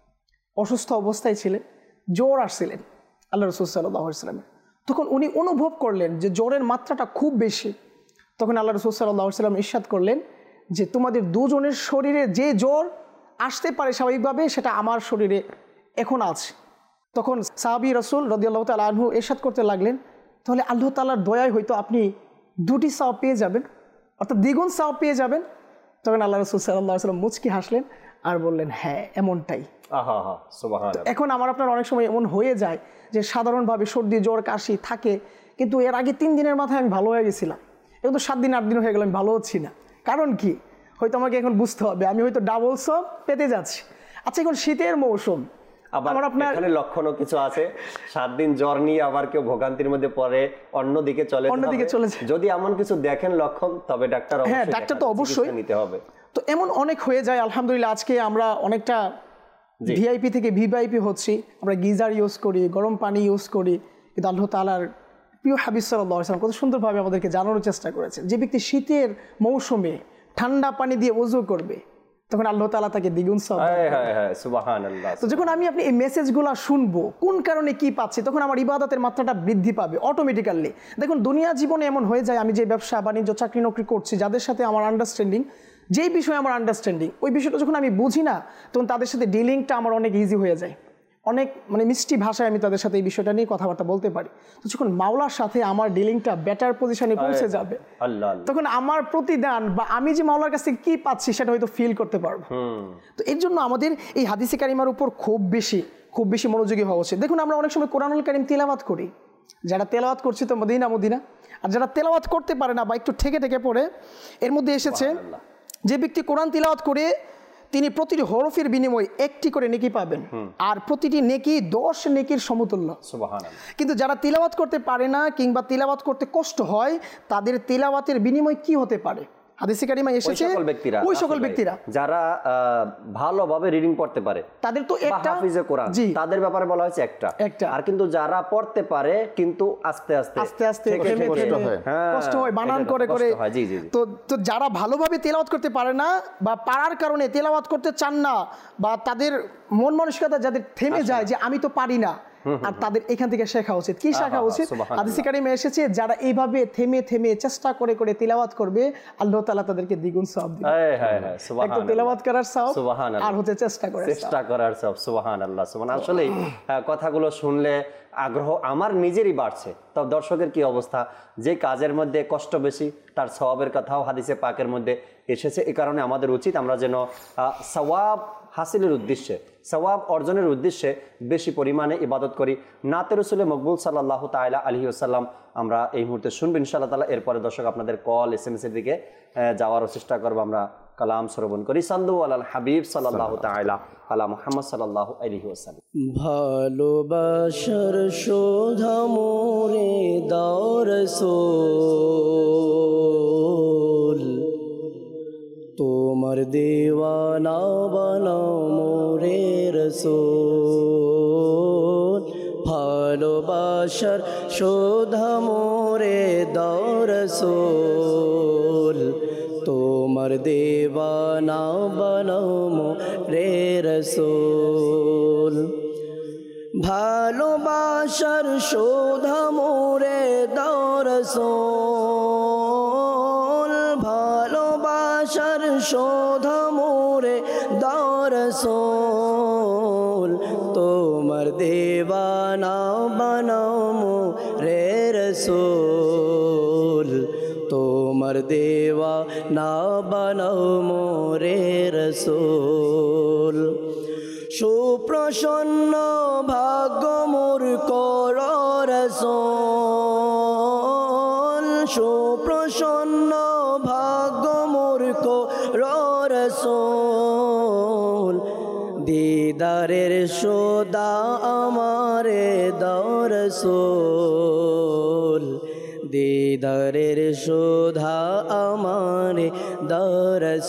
অসুস্থ অবস্থায় ছিলেন, জ্বর আসছিলেন আল্লাহ রাসূল সাল্লাল্লাহু আলাইহি সাল্লামের। তখন উনি অনুভব করলেন যে জ্বরের মাত্রাটা খুব বেশি। তখন আল্লাহ রাসূল সাল্লাল্লাহু আলাইহি সাল্লাম ইরশাদ করলেন যে তোমাদের দুজনের শরীরে যে জ্বর আসতে পারে স্বাভাবিকভাবে, সেটা আমার শরীরে এখন আছে। তখন সাহাবী রাসূল রাদিয়াল্লাহু তাআলা আনহু ইরশাদ করতে লাগলেন, তাহলে আল্লাহ তাআলার দয়ায় হয়তো আপনি দুটি সওয়াব পেয়ে যাবেন, অর্থাৎ দ্বিগুণ সওয়াব পেয়ে যাবেন। তখন আল্লাহ রাসূল সাল্লাল্লাহু আলাইহি সাল্লাম মুচকি হাসলেন আর বললেন হ্যাঁ এমনটাই। আহা হা সুবহানাল্লাহ। এখন আমার আপনার অনেক সময় এমন হয়ে যায় যে সাধারণভাবে সর্দি জ্বর কাশি থাকে, কিন্তু এর আগে তিন দিনের মাথায় আমি ভালো হয়ে গেছিলাম, এখন তো সাত দিন আট দিন হয়ে গেল আমি ভালো হচ্ছি না। কারণ কি? হয়তো আমাকে এখন বুঝতে হবে আমি হয়তো ডাবল সব পেতে যাচ্ছি। আচ্ছা, এখন শীতের মৌসুম, আবার এখানে লক্ষণও কিছু আছে। সাত দিন জ্বর নিয়ে আবার কেউ ভোগান্তির মধ্যে পড়ে অন্যদিকে চলে অন্যদিকে চলে যায়। যদি এমন কিছু দেখেন লক্ষণ, তবে ডাক্তার হ্যাঁ ডাক্তার তো অবশ্যই নিতে হবে। তো এমন অনেক হয়ে যায়। আলহামদুলিল্লাহ আজকে আমরা অনেকটা ভিআইপি থেকে ভিভিআইপি হচ্ছি, আমরা গিজার ইউজ করি, গরম পানি ইউজ করি, কিন্তু আল্লাহ তাআলার প্রিয় হাবিব সাল্লাল্লাহু আলাইহি ওয়াসাল্লাম কত সুন্দরভাবে আমাদেরকে জানানোর চেষ্টা করেছেন যে ব্যক্তি শীতের মৌসুমে ঠান্ডা পানি দিয়ে ওযু করবে তখন আল্লাহ তাআলা তাকে দ্বিগুণ সওয়াব দেন। হ্যাঁ হ্যাঁ সুবহানাল্লাহ। তো যখন আমি আপনি এই মেসেজগুলো শুনবো কোন কারণে কি পাচ্ছি, তখন আমার ইবাদতের মাত্রাটা বৃদ্ধি পাবে অটোমেটিক্যালি। দেখুন দুনিয়া জীবনে এমন হয়ে যায়, আমি যে ব্যবসা বাণিজ্য চাকরি নকরি করছি, যাদের সাথে আমার আন্ডারস্ট্যান্ডিং, যেই বিষয়ে আমার আন্ডারস্ট্যান্ডিং, ওই বিষয়টা যখন আমি বুঝি না, তখন তাদের সাথে ডিলিংটা আমার অনেক ইজি হয়ে যায়। অনেক মানে মিষ্টি ভাষায় আমি তাদের সাথে এই বিষয়টা নিয়ে কথাবার্তা বলতে পারি। তো যখন মাওলার সাথে আমার ডিলিংটা বেটার পজিশনে পৌঁছে যাবে, তখন আমার প্রতিদান বা আমি যে মাওলার কাছ থেকে কি পাচ্ছি সেটা হয়তো ফিল করতে পারবো। তো এর জন্য আমাদের এই হাদিসে কারিমার উপর খুব বেশি খুব বেশি মনোযোগী হওয়া উচিত। দেখুন আমরা অনেক সময় কোরআনুল কারীম তিলাওয়াত করি, যারা তেলাওয়াত করছে তো মদিনা মদিনা, আর যারা তেলাওয়াত করতে পারে না বা একটু ঠেকে ঠেকে পড়ে, এর মধ্যে এসেছে যে ব্যক্তি কোরআন তিলাওয়াত করে তিনি প্রতিটি হরফের বিনিময়ে একটি করে নেকি পাবেন, আর প্রতিটি নেকি দশ নেকির সমতুল্য। সুবহানাল্লাহ। কিন্তু যারা তিলাওয়াত করতে পারে না কিংবা তিলাওয়াত করতে কষ্ট হয়, তাদের তিলাওয়াতের বিনিময় কি হতে পারে? হাদিসে কারিমায় এসেছে ওই সকল ব্যক্তিরা ওই সকল ব্যক্তিরা যারা ভালোভাবে রিডিং পড়তে পারে, তাদের তো একটা হাফিজে কোরআন, তাদের ব্যাপারে বলা হয়েছে একটা একটা আর কিন্তু যারা পড়তে পারে কিন্তু আস্তে আস্তে আস্তে আস্তে কষ্ট হয় কষ্ট হয় বানান করে করে। তো তো যারা ভালোভাবে তেলাওয়াত করতে পারে না বা পারার কারণে তেলাওয়াত করতে চান না, বা তাদের মন মানসিকতা যাদের থেমে যায় যে আমি তো পারি না, আর তাদের এখান থেকে শেখা উচিত। কি শেখা উচিত? হাদিসে কারিমে এসেছে যারা এইভাবে থেমে থেমে চেষ্টা করে করে তিলাওয়াত করবে, আল্লাহ তাআলা তাদেরকে দ্বিগুণ সওয়াব দিবেন। হ্যাঁ হ্যাঁ হ্যাঁ সুবহানাল্লাহ। একটা তিলাওয়াত করার সওয়াব, সুবহানাল্লাহ, আর হতে চেষ্টা করার চেষ্টা করার সওয়াব। সুবহানাল্লাহ সুবহানাল্লাহ। আসলে কথাগুলো শুনলে আগ্রহ আমার নিজেরই বাড়ছে। তো দর্শকের কি অবস্থা? যে কাজের মধ্যে কষ্ট বেশি তার সওয়াবের কথাও হাদিসে পাকের মধ্যে এসেছে। এই কারণে আমাদের উচিত আমরা যেন সওয়াব হাসিলের উদ্দেশ্যে, সওয়াব অর্জনের উদ্দেশ্যে বেশি পরিমাণে ইবাদত করি। নাতে রসুলে মকবুল সাল্লাল্লাহু তাআলা আলাইহি ওয়াসাল্লাম আমরা এই মুহূর্তে শুনবো ইনশাআল্লাহ তাআলা। এরপরে দর্শক আপনাদের কল এস এম এস এর দিকে যাওয়ারও চেষ্টা করবো। আমরা কালাম শ্রবণ করি। সাল্লু আলাল হাবিব সাল্লাল্লাহু তাআলা আলা মুহাম্মদ সাল্লাল্লাহু আলাইহি ওয়াসাল্লাম। ভালোবাসার শোধা মোরে দাও রাসূল, তোমার দেওয়ানা বানাও মোরে রাসূল। ভালোবাসার শোধা মোরে দাও রাসূল, তোমার দেওয়ানা বানাও মোরে রাসূল। ভালোবাসার শোধা মোরে দাও রাসূল, ভালোবাসার শোধা মোরে দাও রাসূল, তোমার দেওয়ানা বানাও মোরে রাসূল, তোমার দেওয়ানা বানাও মোরে রাসূল। সুপ্রসন্ন ভাগ্য মোর কর রাসূল, সুপ্রসন্ন ভাগ্য মোর কর রাসূল। দিদারের সদা আমারে দাও রাসূল, দিদারের শোধা আমারে দাও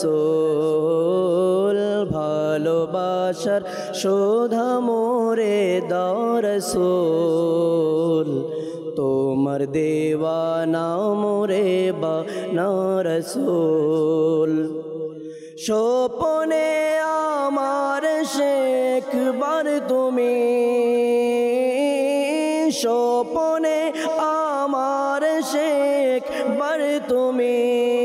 রাসূল। ভালোবাসার শোধা মোরে দাও রাসূল, তোমার দেওয়ানা মোরে বানাও রাসূল। স্বপনে আমার শেখবার তুমি, স্বপনে আমার শেখবার তুমি,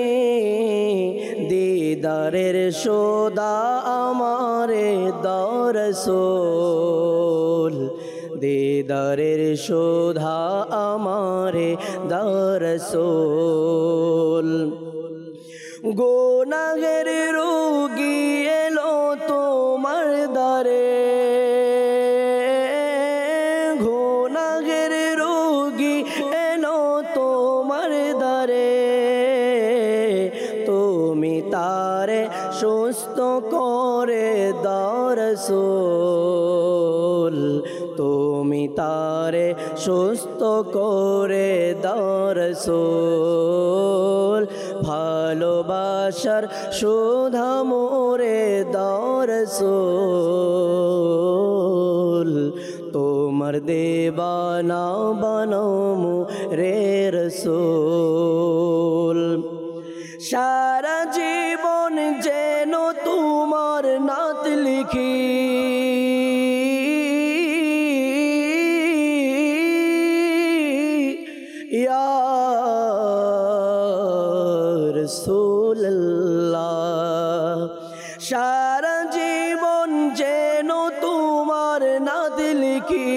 দিদারের সদা আমারে দাও রাসূল, দিদারের শোধা আমারে দাও রাসূল। গুনাহের রোগী এলো তো করে দাও রাসূল, তুমি তারে সুস্থ করে দাও রাসূল, ভালোবাসার সুধা মোরে দাও রাসূল, তোমার দেবানা বানাও মোরে রাসূল। সারা জীবন যেন তোমার নাত লিখি, ইয়া রাসূলুল্লাহ। সারা জীবন যেন তোমার নাত লিখি,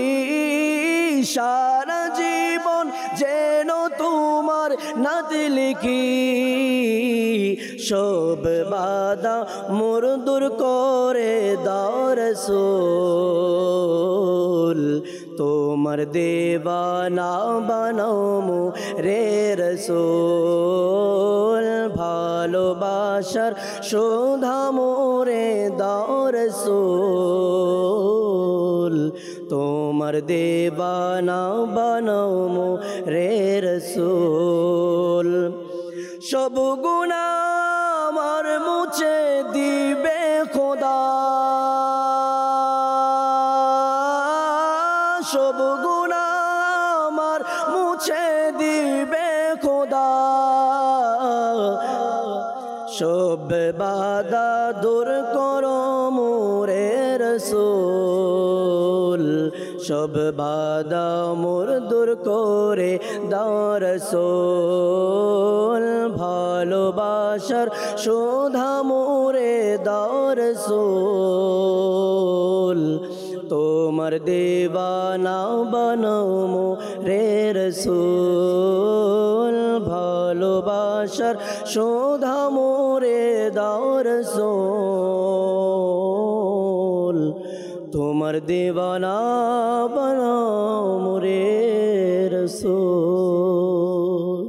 সারা জীবন যেন তোমার নাত লিখি, সব বাধা মোর দূর করে দাও রাসূল, তোমার দেবানা বানাও মোরে রাসূল, ভালোবাসার সুধা মোরে দাও রাসূল, তোমার দেবানা বানাও মোরে রাসূল। সব গুনাহ আমার মুছে দিবে খোদা, সব গুনাহ আমার মুছে দিবে খোদা, সব বাধা দূর করো মোরে রাসূল, সব বাধা মোর দূর করে দাও রাসূল, ভালোবাসার সুধা মোরে দাও রাসূল, তোমার দেবানা বানাও মোরে রাসূল, ভালোবাসার সুধা মোরে দাও রাসূল, তোমার দেবানা বানাও মোরে রাসূল।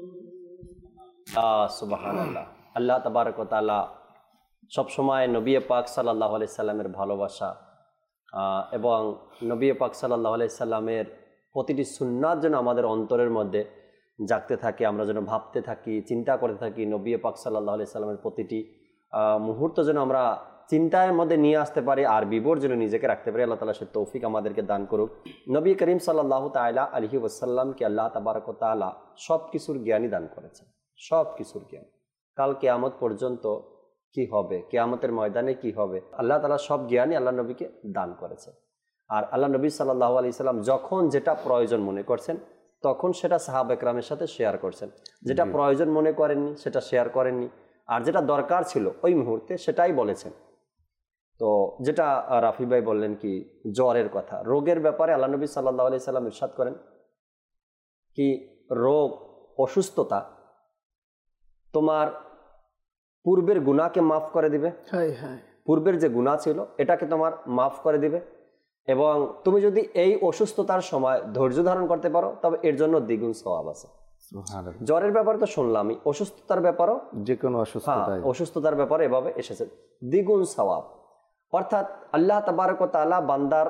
সুবহানাল্লাহ। আল্লাহ তাবারক ওয়া তাআলা সবসময় নবী পাক সাল্লাল্লাহু আলাইহি সাল্লামের ভালোবাসা এবং নবী পাক সাল্লাল্লাহু আলাইহি সাল্লামের প্রতিটি সুন্নাত যেন আমাদের অন্তরের মধ্যে জাগতে থাকে, আমরা যেন ভাবতে থাকি, চিন্তা করতে থাকি। নবী পাক সাল্লাল্লাহু আলাইহি সাল্লামের প্রতিটি মুহূর্ত যেন আমরা চিন্তার মধ্যে নিয়ে আসতে পারি আর বিবর যেন নিজেকে রাখতে পারি। আল্লাহ তাআলা সে তৌফিক আমাদেরকে দান করুক। নবী করিম সাল্লাল্লাহু তাআলা আলাইহি ওয়াসাল্লামকে আল্লাহ তাবারক ওয়া তাআলা সব কিছুর জ্ঞানই দান করেছেন, সব কিছুর জ্ঞান। কাল কিয়ামত পর্যন্ত কি হবে, কিয়ামতের ময়দানে কি হবে, আল্লাহ তাআলা সব জ্ঞানই আল্লাহ নবীকে দান করেছে। আর আল্লাহ নবী সাল্লাল্লাহু আলাইহি সাল্লাম যখন যেটা প্রয়োজন মনে করছেন তখন সেটা সাহাবা একরামের সাথে শেয়ার করছেন, যেটা প্রয়োজন মনে করেননি সেটা শেয়ার করেননি, আর যেটা দরকার ছিল ওই মুহূর্তে সেটাই বলেছেন। তো যেটা রাফি ভাই বললেন কি জ্বরের কথা, রোগের ব্যাপারে আল্লাহ নবী সাল্লাল্লাহু আলাইহি সাল্লাম ইরশাদ করেন কি রোগ অসুস্থতা তোমার পূর্বের গুনাহকে মাফ করে দিবে, পূর্বের যে গুনাহ ছিল এটাকে তোমার মাফ করে দিবে, এবং তুমি যদি এই অসুস্থতার সময় ধৈর্য ধারণ করতে পারো তবে এর জন্য দ্বিগুণ সওয়াব আছে। জ্বরের ব্যাপারে তো শুনলামই, অসুস্থতার ব্যাপারও যে কোনো অসুস্থতা অসুস্থতার ব্যাপারে এভাবে এসেছে দ্বিগুণ সওয়াব। অর্থাৎ আল্লাহ তাবারক ওয়া তাআলা বান্দার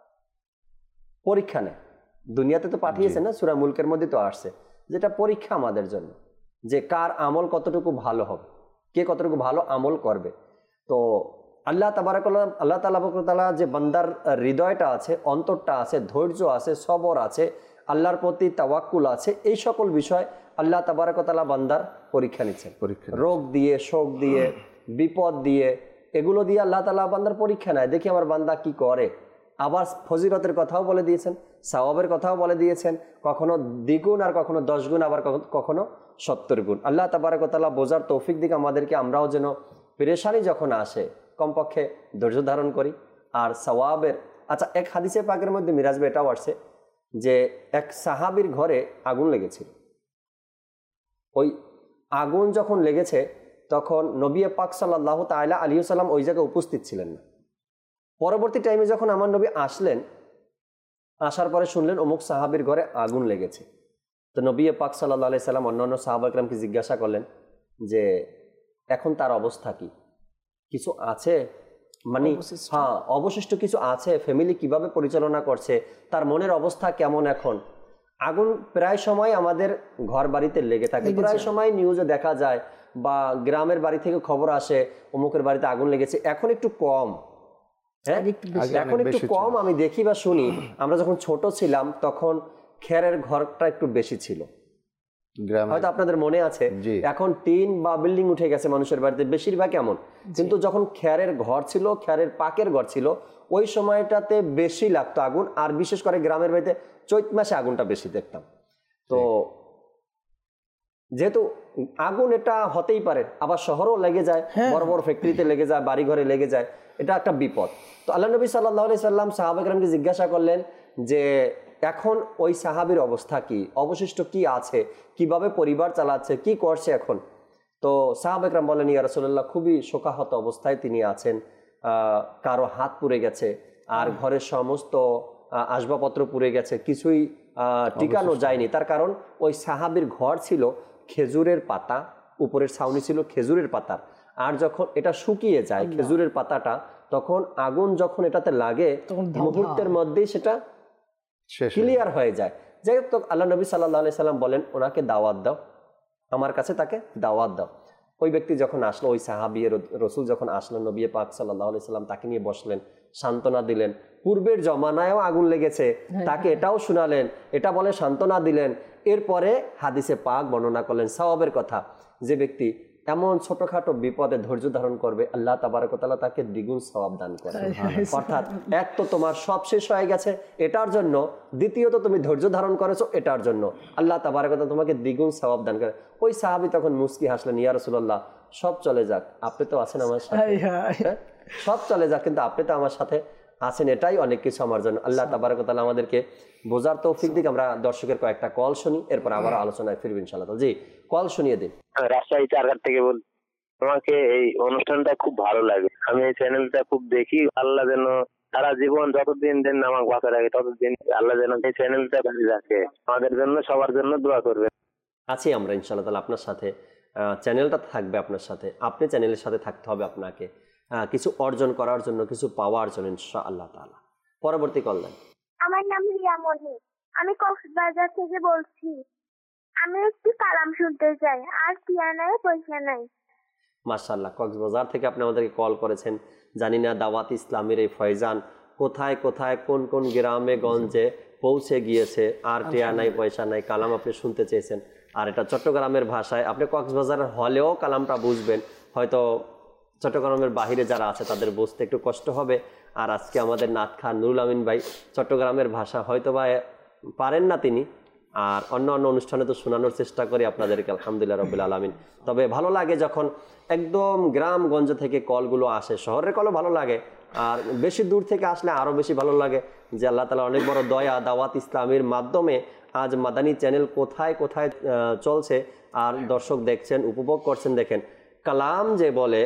পরীক্ষা নেয়, দুনিয়াতে তো পাঠিয়েছে না, সূরা মুলকের মধ্যে তো আসছে, যেটা পরীক্ষা আমাদের জন্য যে কার আমল কতটুকু ভালো হবে, কে কতটুকু ভালো আমল করবে। তো আল্লাহ তাবারক আল্লাহ তাআলা যে বান্দার হৃদয়টা আছে, অন্তরটা আছে, ধৈর্য আছে, সবর আছে, আল্লাহর প্রতি তাওয়াক্কুল আছে, এই সকল বিষয় আল্লাহ তাবারক তাআলা বান্দার পরীক্ষা নিচ্ছেন। রোগ দিয়ে, শোক দিয়ে, বিপদ দিয়ে, এগুলো দিয়ে আল্লাহ তাআলা বান্দার পরীক্ষা নেয়, দেখি আমার বান্দা কি করে। আবার ফজিলতের কথাও বলে দিয়েছেন, সওয়াবের কথাও বলে দিয়েছেন, কখনো দ্বিগুণ আর কখনো দশ গুণ, আবার কখনো সত্তর গুণ। আল্লাহ তাবারক তাআলা বোঝার তৌফিক দিকে আমাদেরকে, আমরাও যেন পেরেশানি যখন আসে কমপক্ষে ধৈর্য ধারণ করি আর সওয়াবের। আচ্ছা, এক হাদিসে পাকের মধ্যে মিরাজ ভাই এটাও আসছে যে এক সাহাবীর ঘরে আগুন লেগেছিল, ওই আগুন যখন লেগেছে তখন নবী পাক সাল্লাল্লাহু তাআলা আলাইহি ওয়াসাল্লাম ওই জায়গায় উপস্থিত ছিলেন না। পরবর্তী টাইমে যখন আমার নবী আসলেন, আসার পরে শুনলেন অমুক সাহাবীর ঘরে আগুন লেগেছে। তো নবী পাক সাল্লাল্লাহু আলাইহি সাল্লাম অন্যান্য সাহাবা একরামকে জিজ্ঞাসা করলেন যে এখন তার অবস্থা কি, কিছু আছে, মানে হ্যাঁ অবশিষ্ট কিছু আছে, ফ্যামিলি কিভাবে পরিচালনা করছে, তার মনের অবস্থা কেমন এখন। আগুন প্রায় সময় আমাদের ঘর বাড়িতে লেগে থাকে, প্রায় সময় নিউজে দেখা যায় বা গ্রামের বাড়ি থেকে খবর আসে অমুকের বাড়িতে আগুন লেগেছে। এখন একটু কম, হ্যাঁ এখন একটু কম আমি দেখি বা শুনি। আমরা যখন ছোট ছিলাম তখন খেরের ঘরটা একটু বেশি ছিল, হয়তো আপনাদের মনে আছে। এখন টিন বা বিল্ডিং উঠে গেছে মানুষের বাড়িতে, বেশিরভাগ এমন। কিন্তু যখন খেরের ঘর ছিল, খেরের পাকের ঘর ছিল, ওই সময়টাতে বেশি লাগতো আগুন। আর বিশেষ করে গ্রামের বাড়িতে চৈত মাসে আগুনটা বেশি দেখতাম। তো যেহেতু আগুন এটা হতেই পারে, আবার শহরেও লেগে যায়, বড় বড় ফ্যাক্টরিতে লেগে যায়, বাড়ি ঘরে লেগে যায়, এটা একটা বিপদ। তো আল্লাহ নবী সাল্লাল্লাহু আলাইহি সাল্লাম সাহাবা কেরামকে জিজ্ঞাসা করলেন যে এখন ওই সাহাবীর অবস্থা কি, অবশিষ্ট কি আছে, কিভাবে পরিবার চালাচ্ছে, কি করছে এখন। তো সাহাবা কেরাম বলেন, ইয়া রাসূলুল্লাহ, খুবই শোকাহত অবস্থায় তিনি আছেন, কারো হাত পুড়ে গেছে, আর ঘরের সমস্ত আসবাবপত্র পুড়ে গেছে, কিছুই টিকানো যায়নি। তার কারণ ওই সাহাবীর ঘর ছিল খেজুরের পাতা, উপরের ছাউনি ছিল খেজুরের পাতার, আর যখন এটা শুকিয়ে যায় খেজুরের পাতাটা, তখন আগুন যখন এটাতে লাগে মুহূর্তের মধ্যেই সেটা ক্লিয়ার হয়ে যায়। যাই হোক, তো আল্লাহ নবী সাল্লাল্লাহু আলাইহি সাল্লাম বলেন, ওনাকে দাওয়াত দাও, আমার কাছে তাকে দাওয়াত দাও। ওই ব্যক্তি যখন আসলো, ওই সাহাবী রসুল যখন আসলেন, নবী পাক সাল্লাল্লাহু আলাইহি সাল্লাম তাকে নিয়ে বসলেন, সান্ত্বনা দিলেন। পূর্বের জমানায়ও আগুন লেগেছে, তাকে এটাও শোনালেন, এটা বলে সান্ত্বনা দিলেন। এরপরে হাদিসে পাক বর্ণনা করলেন সওয়াবের কথা, যে ব্যক্তি এমন ছোটখাটো বিপদে ধৈর্য ধারণ করবে, আল্লাহ তাবারক ওয়া তাআলা তাকে দ্বিগুণ সওয়াব দান করেন। অর্থাৎ এক তো তোমার সব শেষ হয়ে গেছে এটার জন্য, দ্বিতীয়ত তুমি ধৈর্য ধারণ করেছো এটার জন্য, আল্লাহ তাবারক ওয়া তাআলা তোমাকে দ্বিগুণ সওয়াব দান করে। ওই সাহাবী তখন মুস্কি হাসলেন, ইয়া রাসূলুল্লাহ, সব চলে যাক, আপনি তো আছেন আমার সাথে, সব চলে যাক, কিন্তু আপনি তো আমার সাথে আছেন, এটাই অনেক কিছু আমার জন্য। আল্লাহ তাবারক ওয়া তাআলা আমাদেরকে বোঝার তৌফিক দিক। আমরা দর্শকের কয়েকটা কল শুনি, এরপর আবার আলোচনায় ফিরব ইনশাআল্লাহ। জি, কল শুনিয়ে দিন। রাজশাহী চারঘাট থেকে বল। আমাকে এই অনুষ্ঠানটা খুব ভালো লাগে, আমি এই চ্যানেলটা খুব দেখি। আল্লাহ যেন সারা জীবন যতদিন দিন আমাকে বাঁচা রাখে, ততদিন আল্লাহ যেন এই চ্যানেলটা ভালো রাখে। আমাদের জন্য, সবার জন্য দোয়া করবেন। আছি আমরা ইনশাআল্লাহ তাআলা আপনার সাথে। চ্যানেলটা থাকবে আপনার সাথে, আপনি চ্যানেলের সাথে থাকতে হবে আপনাকে, কিছু অর্জন করার জন্য, কিছু পাওয়ার জন্য ইনশাআল্লাহ তাআলা। পরবর্তী কল দেন। আমার নাম রিয়ামণি, আমি কক্সবাজার থেকে বলছি। আমি একটু কালাম শুনতে চাই, আর টিয়া নাই, পয়সা নাই। মাশাআল্লাহ, কক্সবাজার থেকে আপনি আমাদেরকে কল করেছেন। জানি না দাওয়াত ইসলামের এই ফয়জান কোথায় কোথায় কোন কোন গ্রামে গঞ্জে পৌঁছে গিয়েছে। আর টিয়া নাই, পয়সা নাই, কালাম আপনি শুনতে চেয়েছেন, আর এটা চট্টগ্রামের ভাষায়। আপনি কক্সবাজারের হলেও কালামটা বুঝবেন, হয়তো চট্টগ্রামের বাহিরে যারা আছে তাদের বুঝতে একটু কষ্ট হবে। আর আজকে আমাদের নাথ খান নুরুল আমিন ভাই চট্টগ্রামের ভাষা হয়তো বা পারেন না তিনি, আর অন্য অন্য অনুষ্ঠানে তো শোনানোর চেষ্টা করি আপনাদেরকে, আলহামদুলিল্লাহ রাব্বিল আলামিন। তবে ভালো লাগে যখন একদম গ্রামগঞ্জ থেকে কলগুলো আসে, শহরের কলও ভালো লাগে, আর বেশি দূর থেকে আসলে আরও বেশি ভালো লাগে যে আল্লাহ তাআলা অনেক বড় দয়া, দাওয়াত ইসলামের মাধ্যমে আজ মাদানী চ্যানেল কোথায় কোথায় চলছে, আর দর্শক দেখছেন, উপভোগ করছেন। দেখেন, কালাম যে বলে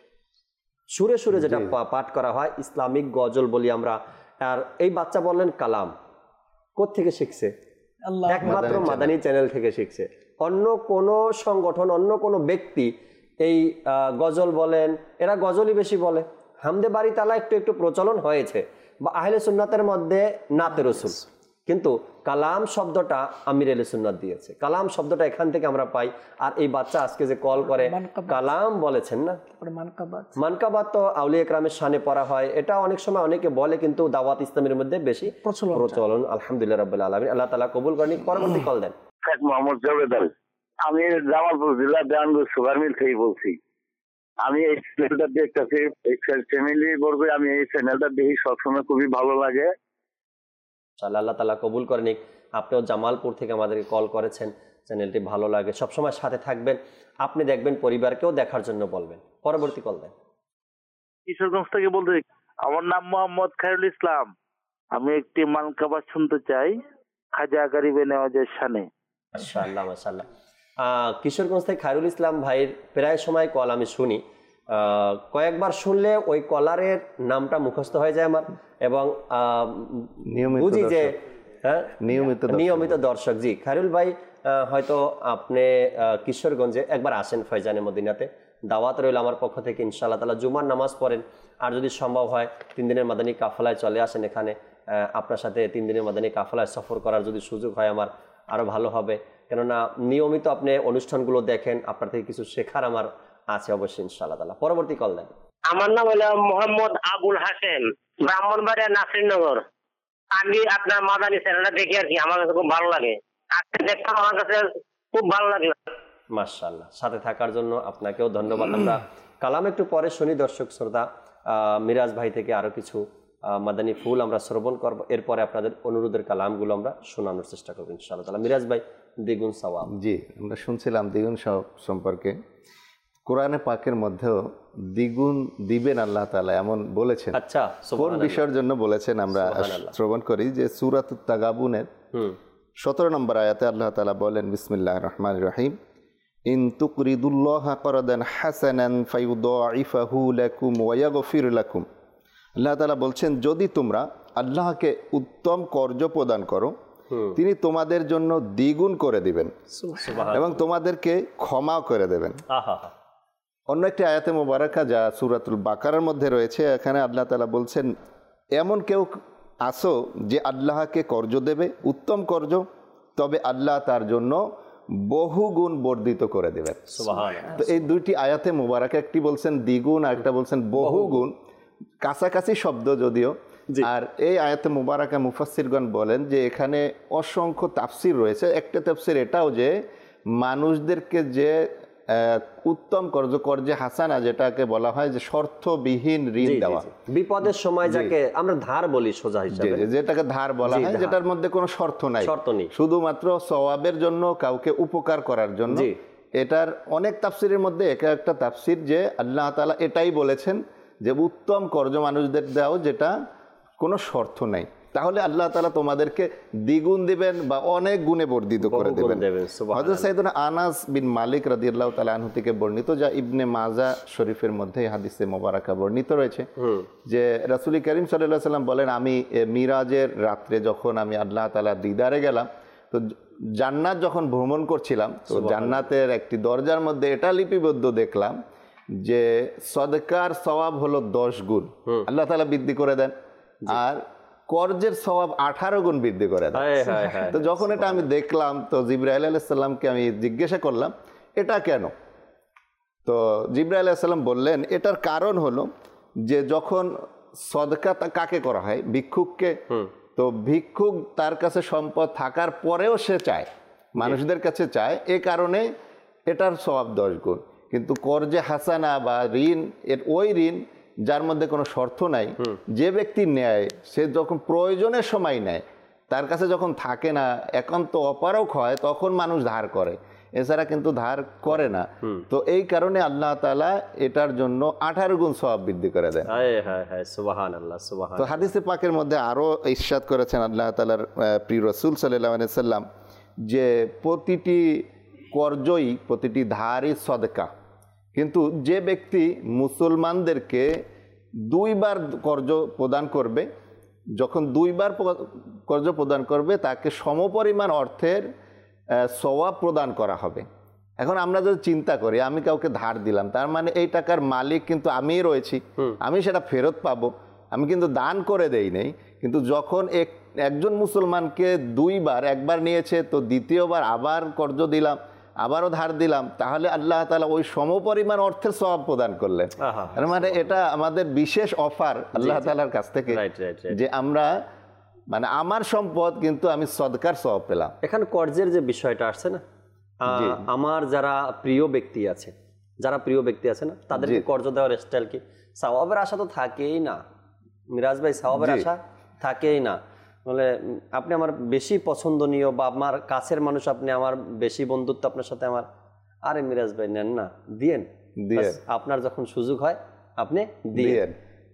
সুরে সুরে যেটা পাঠ করা হয়, ইসলামিক গজল বলি আমরা। আর এই বাচ্চা বললেন কালাম কোত্থেকে শিখছে? একমাত্র মাদানী চ্যানেল থেকে শিখছে। অন্য কোনো সংগঠন, অন্য কোনো ব্যক্তি এই গজল বলেন, এরা গজলই বেশি বলে। হামদে বাড়ি তালা একটু একটু প্রচলন হয়েছে, বা আহলে সুন্নাতের মধ্যে নাতে রসুল, কিন্তু কালাম শব্দটা আমির আহলে সুন্নাত দিয়েছে। কালাম শব্দটা এখান থেকে আমরা পাই। আর এই বাচ্চা আজকে যে কল করে কালাম বলেছেন না, মানকাবাত তো আউলিয়া ইকরামের শানে পড়া হয়, এটা অনেক সময় অনেকে বলে, কিন্তু দাওয়াত ইসলামের মধ্যে বেশি প্রচলন। আলহামদুলিল্লাহ রাব্বিল আলামিন, আল্লাহ তাআলা কবুল করেন। পরবর্তী কল দেন। মোহাম্মদ জাবেদাল, আমি জামালপুর জেলা দেওয়ানগঞ্জ সুগার মিল থেকে বলছি। আমি এই চ্যানেলটা দেখতেছি, ফ্যামিলি বলবে, আমি এই চ্যানেলটা দেখি, সবসময় খুবই ভালো লাগে। আল্লাহ তাআলা কবুল করেন। আপনিও জামালপুর থেকে আমাদেরকে কল করেছেন, চ্যানেলটি ভালো লাগে, সবসময় সাথে থাকবেন, আপনি দেখবেন, পরিবারকেও দেখার জন্য বলবেন। পরবর্তী কল দেন। কিশোরগঞ্জ থেকে বলতে, আমার নাম মোহাম্মদ খায়রুল ইসলাম, আমি একটি মানকাবাত শুনতে চাই খাজা গরিবে নওয়াজের শানে। মাশাআল্লাহ মাশাআল্লাহ। কিশোরগঞ্জ থেকে খায়রুল ইসলাম ভাইয়ের প্রায় সময় কল আমি শুনি, কয়েকবার শুনলে ওই কলারের নামটা মুখস্থ হয়ে যায় আমার, এবং বুঝি যে হ্যাঁ নিয়মিত নিয়মিত দর্শক। জি খায়রুল ভাই, হয়তো আপনি কিশোরগঞ্জে একবার আসেন ফয়জানে মদিনাতে, দাওয়াত রইল আমার পক্ষ থেকে ইনশাআল্লাহ তাআলা। জুমার নামাজ পড়েন, আর যদি সম্ভব হয় তিন দিনের মাদানী কাফেলায় চলে আসেন এখানে, আপনার সাথে তিন দিনের মাদানী কাফেলায় সফর করার যদি সুযোগ হয় আমার আরও ভালো হবে, কেননা নিয়মিত আপনি অনুষ্ঠানগুলো দেখেন, আপনার থেকে কিছু শেখার আমার আছে অবশ্যই ইনশাআল্লাহ তাআলা। পরবর্তী কল দেন। আমার নাম হলো মোহাম্মদ আবুল হাসেম, ব্রাহ্মণবাড়িয়া নাসিরনগর। আমি আপনার মাদানী চ্যানেলটা দেখি আর কি, আমার কাছে খুব ভালো লাগে। আজকে দেখলাম, আমার কাছে খুব ভালো লাগলো। মাশাআল্লাহ, সাথে থাকার জন্য আপনাকেও ধন্যবাদ। আমরা কালাম একটু পরে শুনি দর্শক শ্রোতা, মিরাজ ভাই থেকে আরো কিছু মাদানী ফুল আমরা শ্রবণ করব, এরপরে আপনাদের অনুরোধের কালামগুলো আমরা শোনানোর চেষ্টা করবো ইনশাআল্লাহ তাআলা। মিরাজ ভাই, দ্বিগুণ সওয়াব। জি, আমরা শুনছিলাম দ্বিগুণ সওয়াব সম্পর্কে। কোরআনে পাকের মধ্যেও দ্বিগুণ দিবেন আল্লাহ তাআলা এমন বলেছেন। আচ্ছা, কোন বিষয়ের জন্য বলেছেন আমরা শ্রবণ করি, যে সূরাতুত তাগাবুনের সতেরো নম্বর আয়াতে আল্লাহ তাআলা বলেন, বিসমিল্লাহির রহমানির রহিম, ইন তুকরিদুল্লাহা করদান হাসানান ফায়ুদাইফাহু লাকুম ওয়া ইয়াগফির লাকুম। আল্লাহ তাআলা বলছেন, যদি তোমরা আল্লাহকে উত্তম কর্জ প্রদান করো, তিনি তোমাদের জন্য দ্বিগুণ করে দিবেন এবং তোমাদেরকে ক্ষমাও করে দেবেন। অন্য একটি আয়াতে মোবারকা যা সূরাতুল বাকারার মধ্যে রয়েছে, এখানে আল্লাহ তাআলা বলছেন, এমন কেউ আসো যে আল্লাহকে কর্জ দেবে, উত্তম কর্জ, তবে আল্লাহ তার জন্য বহু গুণ বর্ধিত করে দেবেন। তো এই দুইটি আয়াতে মোবারকা, একটি বলছেন দ্বিগুণ আর একটা বলছেন বহু গুণ, কাছাকাছি শব্দ যদিও। আর এই আয়াতে মুবারাকা মুফাসসিরগণ বলেন যে এখানে অসংখ্য তাফসির রয়েছে। একটা তাফসির এটাও যে মানুষদেরকে যে উত্তম কর্জ, কর্জে হাসানা যেটাকে বলা হয় যে শর্তবিহীন ঋণ দেওয়া, বিপদের সময় যাকে আমরা ধার বলি সোজা হিসাবে, যেটাকে ধার বলা হয়, যেটার মধ্যে কোনো শর্ত নাই, শর্ত নেই, শুধুমাত্র সওয়াবের জন্য, কাউকে উপকার করার জন্য। এটার অনেক তাফসিরের মধ্যে এক একটা তাফসির যে আল্লাহ তাআলা এটাই বলেছেন যে উত্তম কর্জ মানুষদের দাও যেটা কোনো শর্ত নাই, তাহলে আল্লাহ তাআলা তোমাদেরকে দ্বিগুণ দিবেন বা অনেক গুণে বর্ধিত করে দেবেন। হযরত সাইয়েদনা আনাস বিন মালিক রাদিয়াল্লাহু তাআলা আনহু থেকে বর্ণিত, যা ইবনে মাজা শরীফের মধ্যে হাদিসে মোবারকা বর্ণিত রয়েছে, যে রাসূল করিম সাল্লাল্লাহু আলাইহি ওয়াসাল্লাম বলেন, আমি মিরাজের রাত্রে যখন আমি আল্লাহ তাআলার দিদারে গেলাম, তো জান্নাত যখন ভ্রমণ করছিলাম, তো জান্নাতের একটি দরজার মধ্যে এটা লিপিবদ্ধ দেখলাম যে সদকার সওয়াব হলো দশ গুণ, আল্লাহ তাআলা বৃদ্ধি করে দেন, আর কর্জের সওয়াব আঠারো গুণ বৃদ্ধি করে দেন। তো যখন এটা আমি দেখলাম, তো জিবরাইল আলাইহিস সালামকে আমি জিজ্ঞাসা করলাম এটা কেন? তো জিবরাইল আলাইহিস সালাম বললেন, এটার কারণ হলো যে যখন সদকা কাকে করা হয়, ভিক্ষুককে, তো ভিক্ষুক তার কাছে সম্পদ থাকার পরেও সে চায়, মানুষদের কাছে চায়, এ কারণে এটার সওয়াব দশ গুণ। কিন্তু কর্জে হাসানা বা ঋণ, এর ওই ঋণ যার মধ্যে কোনো শর্ত নাই, যে ব্যক্তি নেয় সে যখন প্রয়োজনের সময় নেয়, তার কাছে যখন থাকে না, একান্ত অপারক হয়, তখন মানুষ ধার করে, এছাড়া কিন্তু ধার করে না। তো এই কারণে আল্লাহ তাআলা এটার জন্য আঠারো গুণ সওয়াব বৃদ্ধি করে দেন। সুবহানাল্লাহ, সুবহানাল্লাহ। তো হাদিসে পাকের মধ্যে আরো ইরশাদ করেছেন আল্লাহ তাআলার প্রিয় রাসূল সাল্লাল্লাহু আলাইহি সাল্লাম, যে প্রতিটি কর্জই, প্রতিটি ধারই সদকা, কিন্তু যে ব্যক্তি মুসলমানদেরকে দুইবার কর্জ প্রদান করবে, যখন দুইবার কর্জ প্রদান করবে, তাকে সমপরিমাণ অর্থের সওয়াব প্রদান করা হবে। এখন আমরা যদি চিন্তা করি, আমি কাউকে ধার দিলাম, তার মানে এই টাকার মালিক কিন্তু আমিই রয়েছি, আমি সেটা ফেরত পাবো, আমি কিন্তু দান করে দেই নাই। কিন্তু যখন এক একজন মুসলমানকে দুইবার, একবার নিয়েছে তো দ্বিতীয়বার আবার কর্জ দিলাম, আবারও ধার দিলাম, তাহলে আল্লাহ তাআলা ওই সমপরিমাণ অর্থের সওয়াব প্রদান করলেন। মানে এটা আমাদের বিশেষ অফার আল্লাহ তাআলার কাছ থেকে, যে আমরা মানে আমার সম্পদ কিন্তু আমি সদকার সওয়াব পেলাম। এখানে কর্জের যে বিষয়টা আসছে না, আমার যারা প্রিয় ব্যক্তি আছে, যারা প্রিয় ব্যক্তি আছে না, তাদেরকে কর্জ দেওয়ার স্টাইল কি? সওয়াবের আশা তো থাকেই না মিরাজ ভাই, সওয়াবের আশা থাকেই না। বলে আপনি আমার বেশি পছন্দনীয় বা আমার কাছের মানুষ, আপনি আমার বেশি বন্ধুত্ব আপনার সাথে আমার, আরে মিরাজ ভাই নেন না, দিয়েন, আপনার যখন সুযোগ হয় আপনি দিয়েন।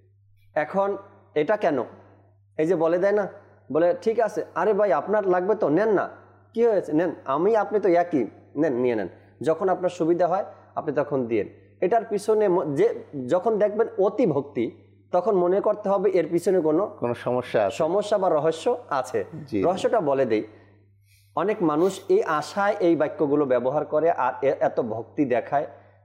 এখন এটা কেন? এই যে বলে দেয় না, বলে ঠিক আছে, আরে ভাই আপনার লাগবে তো নেন না, কি হয়েছে নেন, আমি আপনি তো একই, নেন, নিয়ে নেন, যখন আপনার সুবিধা হয় আপনি তখন দিয়েন। এটার পিছনে যে যখন দেখবেন অতি ভক্তি, তখন মনে করতে হবে এর পিছনে কোনো কোনো সমস্যা সমস্যা বা রহস্য আছে। রহস্যটা বলে দেই, অনেক মানুষ এই আশায় এই বাক্যগুলো ব্যবহার করে আর এত ভক্তি দেখায়,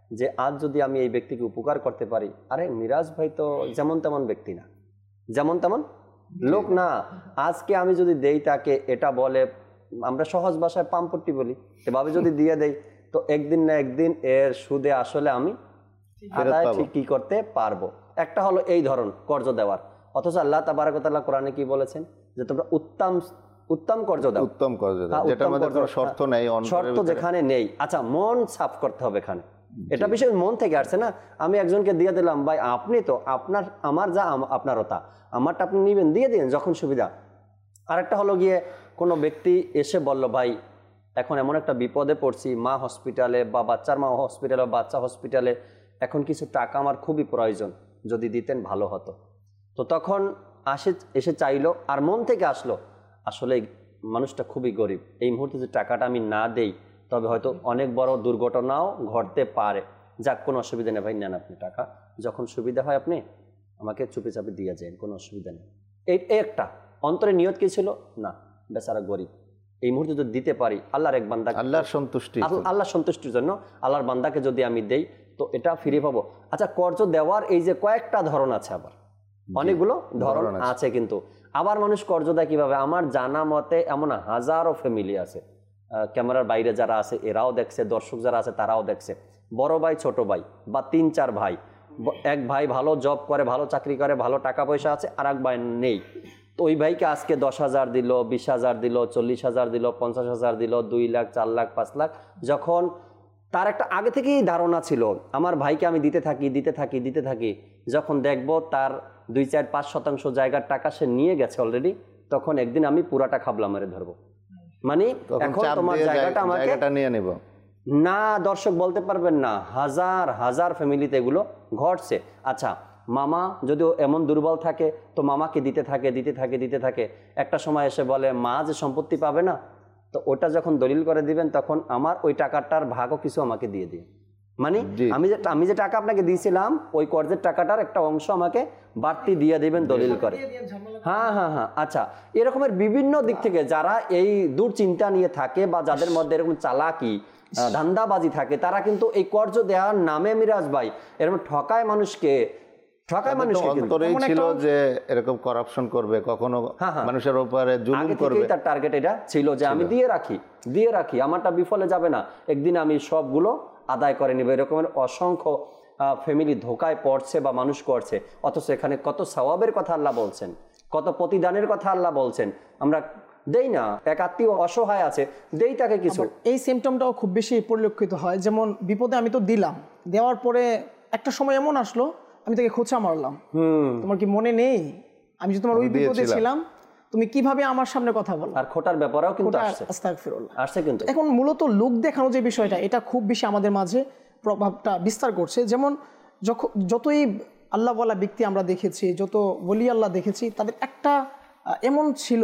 যে আজ যদি আমি এই ব্যক্তিকে উপকার করতে পারি, আরে মিরাজ ভাই তো যেমন তেমন ব্যক্তি না, যেমন তেমন লোক না। আজকে আমি যদি দেই তাকে, এটা বলে আমরা সহজ ভাষায় পাম্পট্টি বলি, এভাবে যদি দিয়ে দেই তো একদিন না একদিন এর সুদে আসলে আমি আদায় ঠিক কি করতে পারবো। একটা হলো এই ধরন কর্জ দেওয়ার, অথচ আল্লাহ তাবারক ওয়া তাআলা কোরআনে কি বলেছেন যে তোমরা উত্তম উত্তম কর্জ দাও, উত্তম কর্জ দাও, যেটার মধ্যে কোনো শর্ত নেই, শর্ত যেখানে নেই। আচ্ছা, মন সাফ করতে হবে এখানে, এটা বিষয় মন থেকে আসছে না। আমি একজনকে দিয়ে দিলাম, ভাই আপনি তো আপনার আমার যা আপনারও তা, আমারটা আপনি নিবেন, দিয়ে দিন যখন সুবিধা। আরেকটা হলো গিয়ে কোনো ব্যক্তি এসে বলল, ভাই এখন এমন একটা বিপদে পড়ছি, মা হসপিটালে বা বাচ্চার মা হসপিটালে বা বাচ্চা হসপিটালে, এখন কিছু টাকা আমার খুবই প্রয়োজন, যদি দিতেন ভালো হতো। তো তখন আসে এসে চাইলো, আর মন থেকে আসলো আসলে মানুষটা খুবই গরিব, এই মুহূর্তে যে টাকাটা আমি না দেই তবে হয়তো অনেক বড় দুর্ঘটনাও ঘটতে পারে। যাক, কোনো অসুবিধা নেই ভাই, নেন আপনি টাকা, যখন সুবিধা হয় আপনি আমাকে চুপি চাপি দিয়ে যান, কোনো অসুবিধা নেই। এই একটা অন্তরে নিয়ত কি ছিল, না বেচারা গরিব, এই মুহূর্তে যদি দিতে পারি আল্লাহর এক বান্দা, আল্লাহর সন্তুষ্টি, আল্লাহর সন্তুষ্টির জন্য আল্লাহর বান্দাকে যদি আমি দেই তো এটা ফিরে পাবো। আচ্ছা, কর্জ দেওয়ার এই যে কয়েকটা ধরন আছে, আবার অনেকগুলো ধরন আছে, কিন্তু আবার মানুষ কর্জ দেয় কিভাবে? আমার জানা মতে এমন হাজারো ফ্যামিলি আছে, ক্যামেরার বাইরে যারা আছে এরাও দেখছে, দর্শক যারা আছে তারাও দেখছে, বড় ভাই ছোট ভাই বা তিন চার ভাই, এক ভাই ভালো জব করে, ভালো চাকরি করে, ভালো টাকা পয়সা আছে, আর এক ভাই নেই। তো ওই ভাইকে আজকে দশ হাজার দিল, বিশ হাজার দিল, চল্লিশ হাজার দিল, পঞ্চাশ হাজার দিল, দুই লাখ, চার লাখ, পাঁচ লাখ, যখন তার একটা আগে থেকেই ধারণা ছিল আমার ভাইকে আমি দিতে থাকি দিতে থাকি দিতে থাকি, যখন দেখব তার দুই চার পাঁচ শতাংশ জায়গার টাকা সে নিয়ে গেছে অলরেডি, তখন একদিন আমি পুরাটা খাবলা মেরে ধরবো, মানে এখন তোমার জায়গাটা আমাকে নিয়ে নেব না। দর্শক বলতে পারবেন না, হাজার হাজার ফ্যামিলিতে এগুলো ঘটছে। আচ্ছা, মামা যদিও এমন দুর্বল থাকে তো মামাকে দিতে থাকে দিতে থাকে দিতে থাকে, একটা সময় এসে বলে মা যে সম্পত্তি পাবে না, তো ওটা যখন দলিল করে দিবেন তখন আমার ওই টাকাটার ভাগও কিছু আমাকে দিয়ে দিন, মানে আমি যে আমি যে টাকা আপনাকে দিয়েছিলাম ওই কর্জের টাকাটার একটা অংশ আমাকে বাড়তি দিয়ে দিবেন দলিল করে। হ্যাঁ হ্যাঁ হ্যাঁ আচ্ছা, এরকমের বিভিন্ন দিক থেকে যারা এই দুশ্চিন্তা নিয়ে থাকে বা যাদের মধ্যে এরকম চালাকি ধান্দাবাজি থাকে, তারা কিন্তু এই কর্জ দেওয়ার নামে মিরাজ ভাই এরকম ঠকায় মানুষকে, ঠকায় মানুষকে। অন্তরেই ছিল যে এরকম করাপশন করবে, কখনো মানুষের উপরে জুলুম করবে, তার টার্গেট এটা ছিল যে আমি দিয়ে রাখি দিয়ে রাখি আমারটা বিফলে যাবে না, একদিন আমি সবগুলো আদায় করে নেব। এরকমের অসংখ্য ফ্যামিলি ধোকায় পড়ছে বা মানুষ করছে, অথচ এখানে কত সওয়াবের কথা আল্লাহ বলছেন, কত প্রতিদানের কথা আল্লাহ বলছেন, আমরা দেই না। এক আত্মীয় অসহায় আছে, দেই তাকে কিছু। এই সিমটমটাও খুব বেশি পরিলক্ষিত হয়, যেমন বিপদে আমি তো দিলাম, দেওয়ার পরে একটা সময় এমন আসলো আমি তাকে খোঁচা মারলাম, তোমার কি মনে নেই আমি যে তোমার ওই বিপদে ছিলাম, তুমি কিভাবে আমার সামনে কথা বলো, আর খোটার ব্যাপারেও কিন্তু আসছে, আস্তাগফিরুল্লাহ আসছে। কিন্তু এখন মূলত লোক দেখানো যে বিষয়টা, এটা খুব বেশি আমাদের মাঝে প্রভাবটা বিস্তার করছে। যেমন যখন যতই আল্লাহ ওয়ালা ব্যক্তি আমরা দেখেছি, যত ওলি আল্লাহ দেখেছি, তাদের একটা এমন ছিল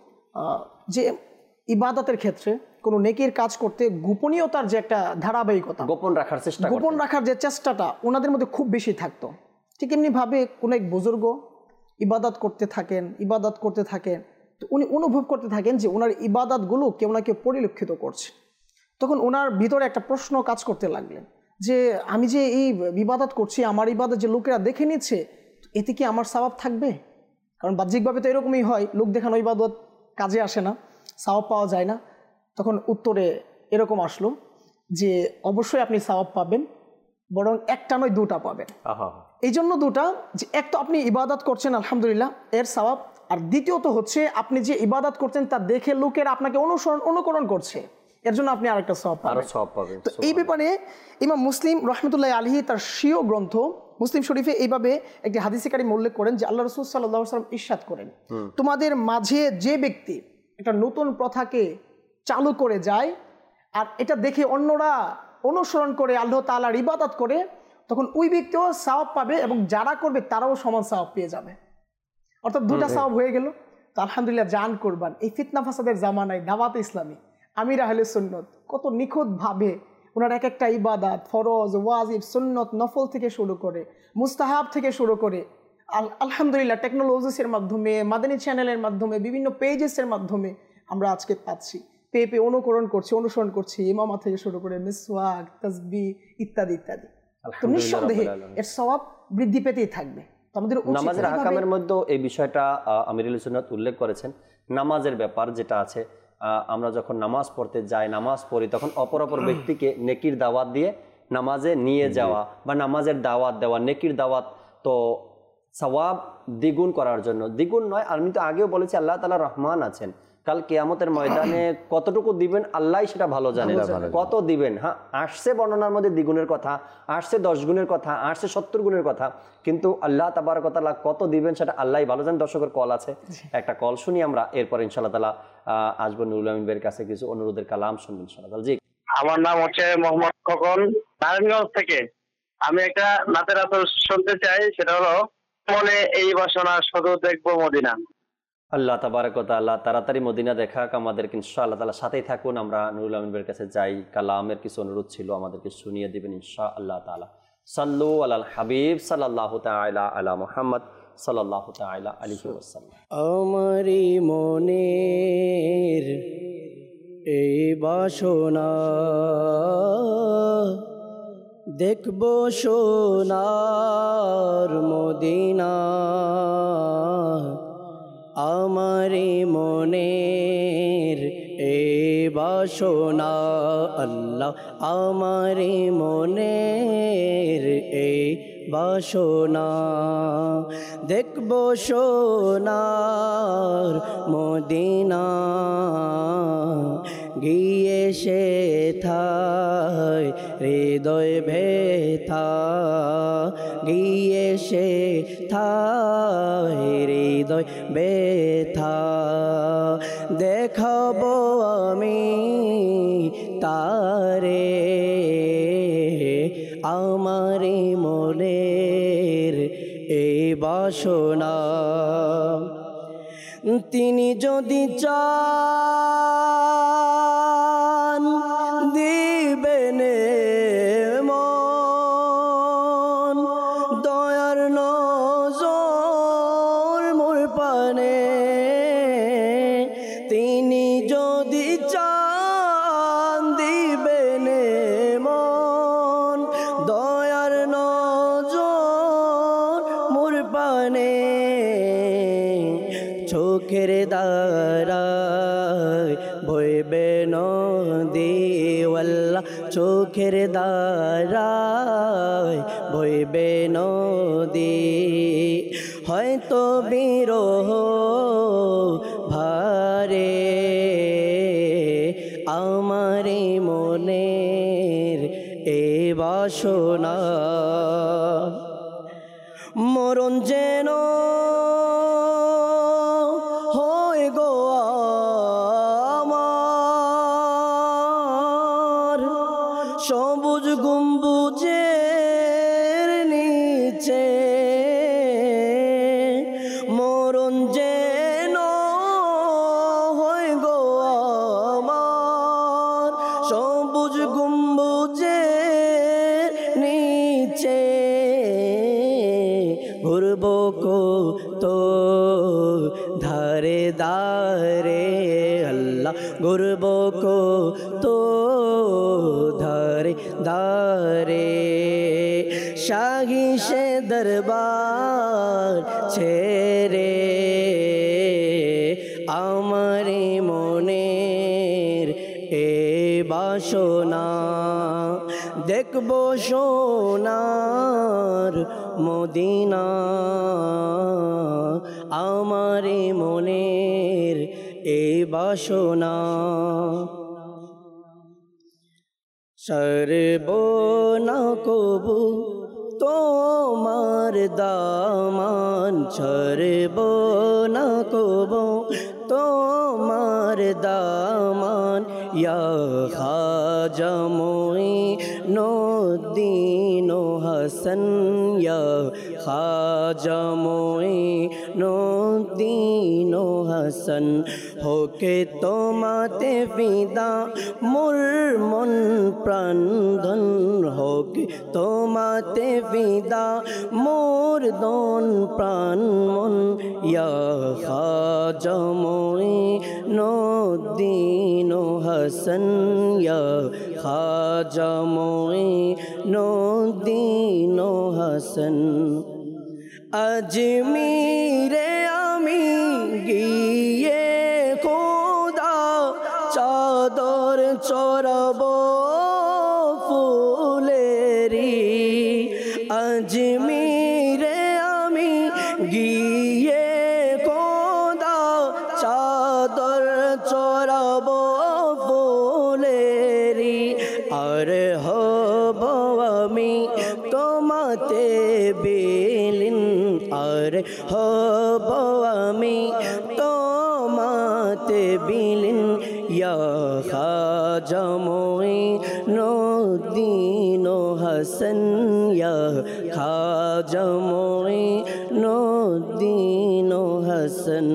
যে ইবাদতের ক্ষেত্রে কোনো নেকির কাজ করতে গোপনীয়তার যে একটা ধারাবাহিকতা, গোপন রাখার চেষ্টা গোপন রাখার যে চেষ্টাটা ওনাদের মধ্যে খুব বেশি থাকতো। ঠিক এমনিভাবে কোনো এক বুজুর্গ ইবাদত করতে থাকেন ইবাদত করতে থাকেন তো উনি অনুভব করতে থাকেন যে ওনার ইবাদতগুলো কেউ না কেউ পরিলক্ষিত করছে। তখন ওনার ভিতরে একটা প্রশ্ন কাজ করতে লাগলেন যে আমি যে এই ইবাদত করছি, আমার ইবাদত যে লোকেরা দেখে নিচ্ছে, এতে কি আমার সওয়াব থাকবে? কারণ বাহ্যিকভাবে তো এরকমই হয়, লোক দেখানো ইবাদত কাজে আসে না, সওয়াব পাওয়া যায় না। তখন উত্তরে এরকম আসলো যে অবশ্যই আপনি সওয়াব পাবেন, বরং একটা নয় দুটা পাবেন। এই জন্য দুটা, যে এক তো আপনি ইবাদত করছেন আলহামদুলিল্লাহ এর সওয়াব, আর দ্বিতীয়ত হচ্ছে আপনি যে ইবাদত করছেন তা দেখে লোকেরা আপনাকে অনুসরণ অনুকরণ করছে, এর জন্য আপনি আরেকটা সওয়াব পাবেন। তো এই ব্যাপারে ইমাম মুসলিম রহমতুল্লাহ আলাইহি তার স্বীয় গ্রন্থ মুসলিম শরীফে এইভাবে একটি হাদিসে কারীম উল্লেখ করেন যে আল্লাহ রাসূল সাল্লাল্লাহু আলাইহি ওয়াসাল্লাম ইরশাদ করেন, তোমাদের মাঝে যে ব্যক্তি একটা নতুন প্রথাকে চালু করে যায় আর এটা দেখে অন্যরা অনুসরণ করে আল্লাহ তাআলার ইবাদত করে, তখন ওই ব্যক্তিও সওয়াব পাবে এবং যারা করবে তারাও সমান সওয়াব পেয়ে যাবে। অর্থাৎ দুটা সওয়াব হয়ে গেল। তো আলহামদুলিল্লাহ জান কোরবান এই ফিতনা ফাসাদের জামানায় দাওয়াত ইসলামী আমির আহলে সুন্নত কত নিখুঁতভাবে ওনার এক একটা ইবাদত, ফরজ, ওয়াজিব, সুন্নত, নফল থেকে শুরু করে মুস্তাহাব থেকে শুরু করে আলহামদুলিল্লাহ টেকনোলজিসের মাধ্যমে, মাদানী চ্যানেলের মাধ্যমে, বিভিন্ন পেজেসের মাধ্যমে আমরা আজকে পাচ্ছি। পেয়ে পেয়ে অনুকরণ করছি, অনুসরণ করছি, ইমামা থেকে শুরু করে মিসওয়াক, তাসবিহ ইত্যাদি ইত্যাদি, তো নিঃসন্দেহে এর সওয়াব বৃদ্ধি পেতেই থাকবে। তো আমাদের নামাজের আহকামের মধ্যে এই বিষয়টা আমিরুল সুন্নাত উল্লেখ করেছেন, নামাজের ব্যাপার যেটা আছে, আমরা যখন নামাজ পড়তে যাই, নামাজ পড়ি, তখন অপর অপর ব্যক্তিকে নেকির দাওয়াত দিয়ে নামাজে নিয়ে যাওয়া বা নামাজের দাওয়াত দেওয়া, নেকির দাওয়াত, তো সওয়াব দ্বিগুণ করার জন্য, দ্বিগুণ নয়, আমি তো আগেও বলেছি আল্লাহ তাআলা রহমান আছেন, কাল কিয়ামতের ময়দানে কতটুকু দিবেন আল্লাহ সেটা ভালো জানেন, কত দিবেন। হ্যাঁ, আসছে বর্ণনার মধ্যে দ্বিগুণের কথা, আসছে দশ গুণের কথা, আসছে সত্তর গুণের কথা, কিন্তু আল্লাহ তাবারক ওয়া তাআলা কত দিবেন সেটা আল্লাহই ভালো জানেন। দর্শকের কল আছে, একটা কল শুনি আমরা, এরপর ইনশাআল্লাহ তাআলা আসবো নুরুল আমিন ভাইয়ের কাছে, কিছু অনুরোধের কালাম শুনবেন ইনশাআল্লাহ। জি, আমার নাম হচ্ছে মোহাম্মদ খোকন, নারায়ণগঞ্জ থেকে। আমি একটা নাতের আসর শুনতে চাই, সেটা হলো মনে এই বাসনা শুধু দেখবো মদিনা। আল্লাহ তাবারক ওয়া তাআলা তাড়াতাড়ি মদিনা দেখাক আমাদেরকে ইনশাআল্লাহ তাআলা, সাথেই থাকুন। আমরা নুরুল আমিন ভাইয়ের কাছে যাই, কালামের কিছু অনুরোধ ছিল আমাদেরকে শুনিয়ে দিবেন ইনশাআল্লাহ তাআলা। সাল্লু আলাল হাবিব সাল্লাল্লাহু তাআলা আলা মুহাম্মদ সাল্লাল্লাহু তাআলা আলাইহি ওয়াসাল্লাম। আমারি মনের এই বাসনা দেখবো সোনার মদিনা, আমারি মনের এই বাসনা আল্লাহ, আমারি মনের এই বাসনা দেখবো সোনার মদিনা, গিয়ে সে থায় হৃদয় ভেথা, গিয়ে সে থায় হৃদয় ব্যথা, দেখাবো আমি তারে আমারি মনের এই বাসনা। তিনি যদি চান দিবেন মন, দয়ার নজর মোর পানে, তিনি যদি চান দিবেন মন, দয়ার নজর মোর পানে, চোখের দ্বারায় বইবে নদী আল্লাহ, চোখের দ্বারায় বইবে নদী, হয়তো বিরহ ভারে আমারি মনের এই বাসনা, মরণ যেন হয় গো আমার, সবুজ গম্বুজের নিচে, মরণ যেন হয় গো আমার, সবুজ গম্বুজের নিচে, ঘুরব কত ধারে দারে আল্লাহ, ঘুরব কত ধারে দারে, শাহী সে দরবার ছেড়ে আমারি মনের এ বাসনা দেখবো সোনার মদিনা, আমারি মনের এই বাসনা। সরব না কবু তোমার দামান, সরব না কবু তোমার দামান, ইয়া খাজা মুঈনুদ্দিন হাসান, ইয়া খাজা মুঈনুদ্দিন হাসান, হোকে তোমাতে ফিদা মোর মন প্রাণ ধন, হোকে তোমাতে ফিদা মোর দন প্রাণ মন, ইয়া খাজা মুঈনুদ্দিন হাসান ইয়া খাজা মুঈনুদ্দিন হাসান। আজমিরে আমি গিয়ে খোদা চাদর চড়াবো ফুলেরি। আজমিরে আমি গিয়ে খোদা চাদর চড়াবো ফুলেরি। আর হব আমি তোমাতে বিলীন, আর হব আমি তোমাতে বিলীন ইয়া খাজা মুঈনুদ্দিন হাসান ইয়া খাজা মুঈনুদ্দিন হাসান।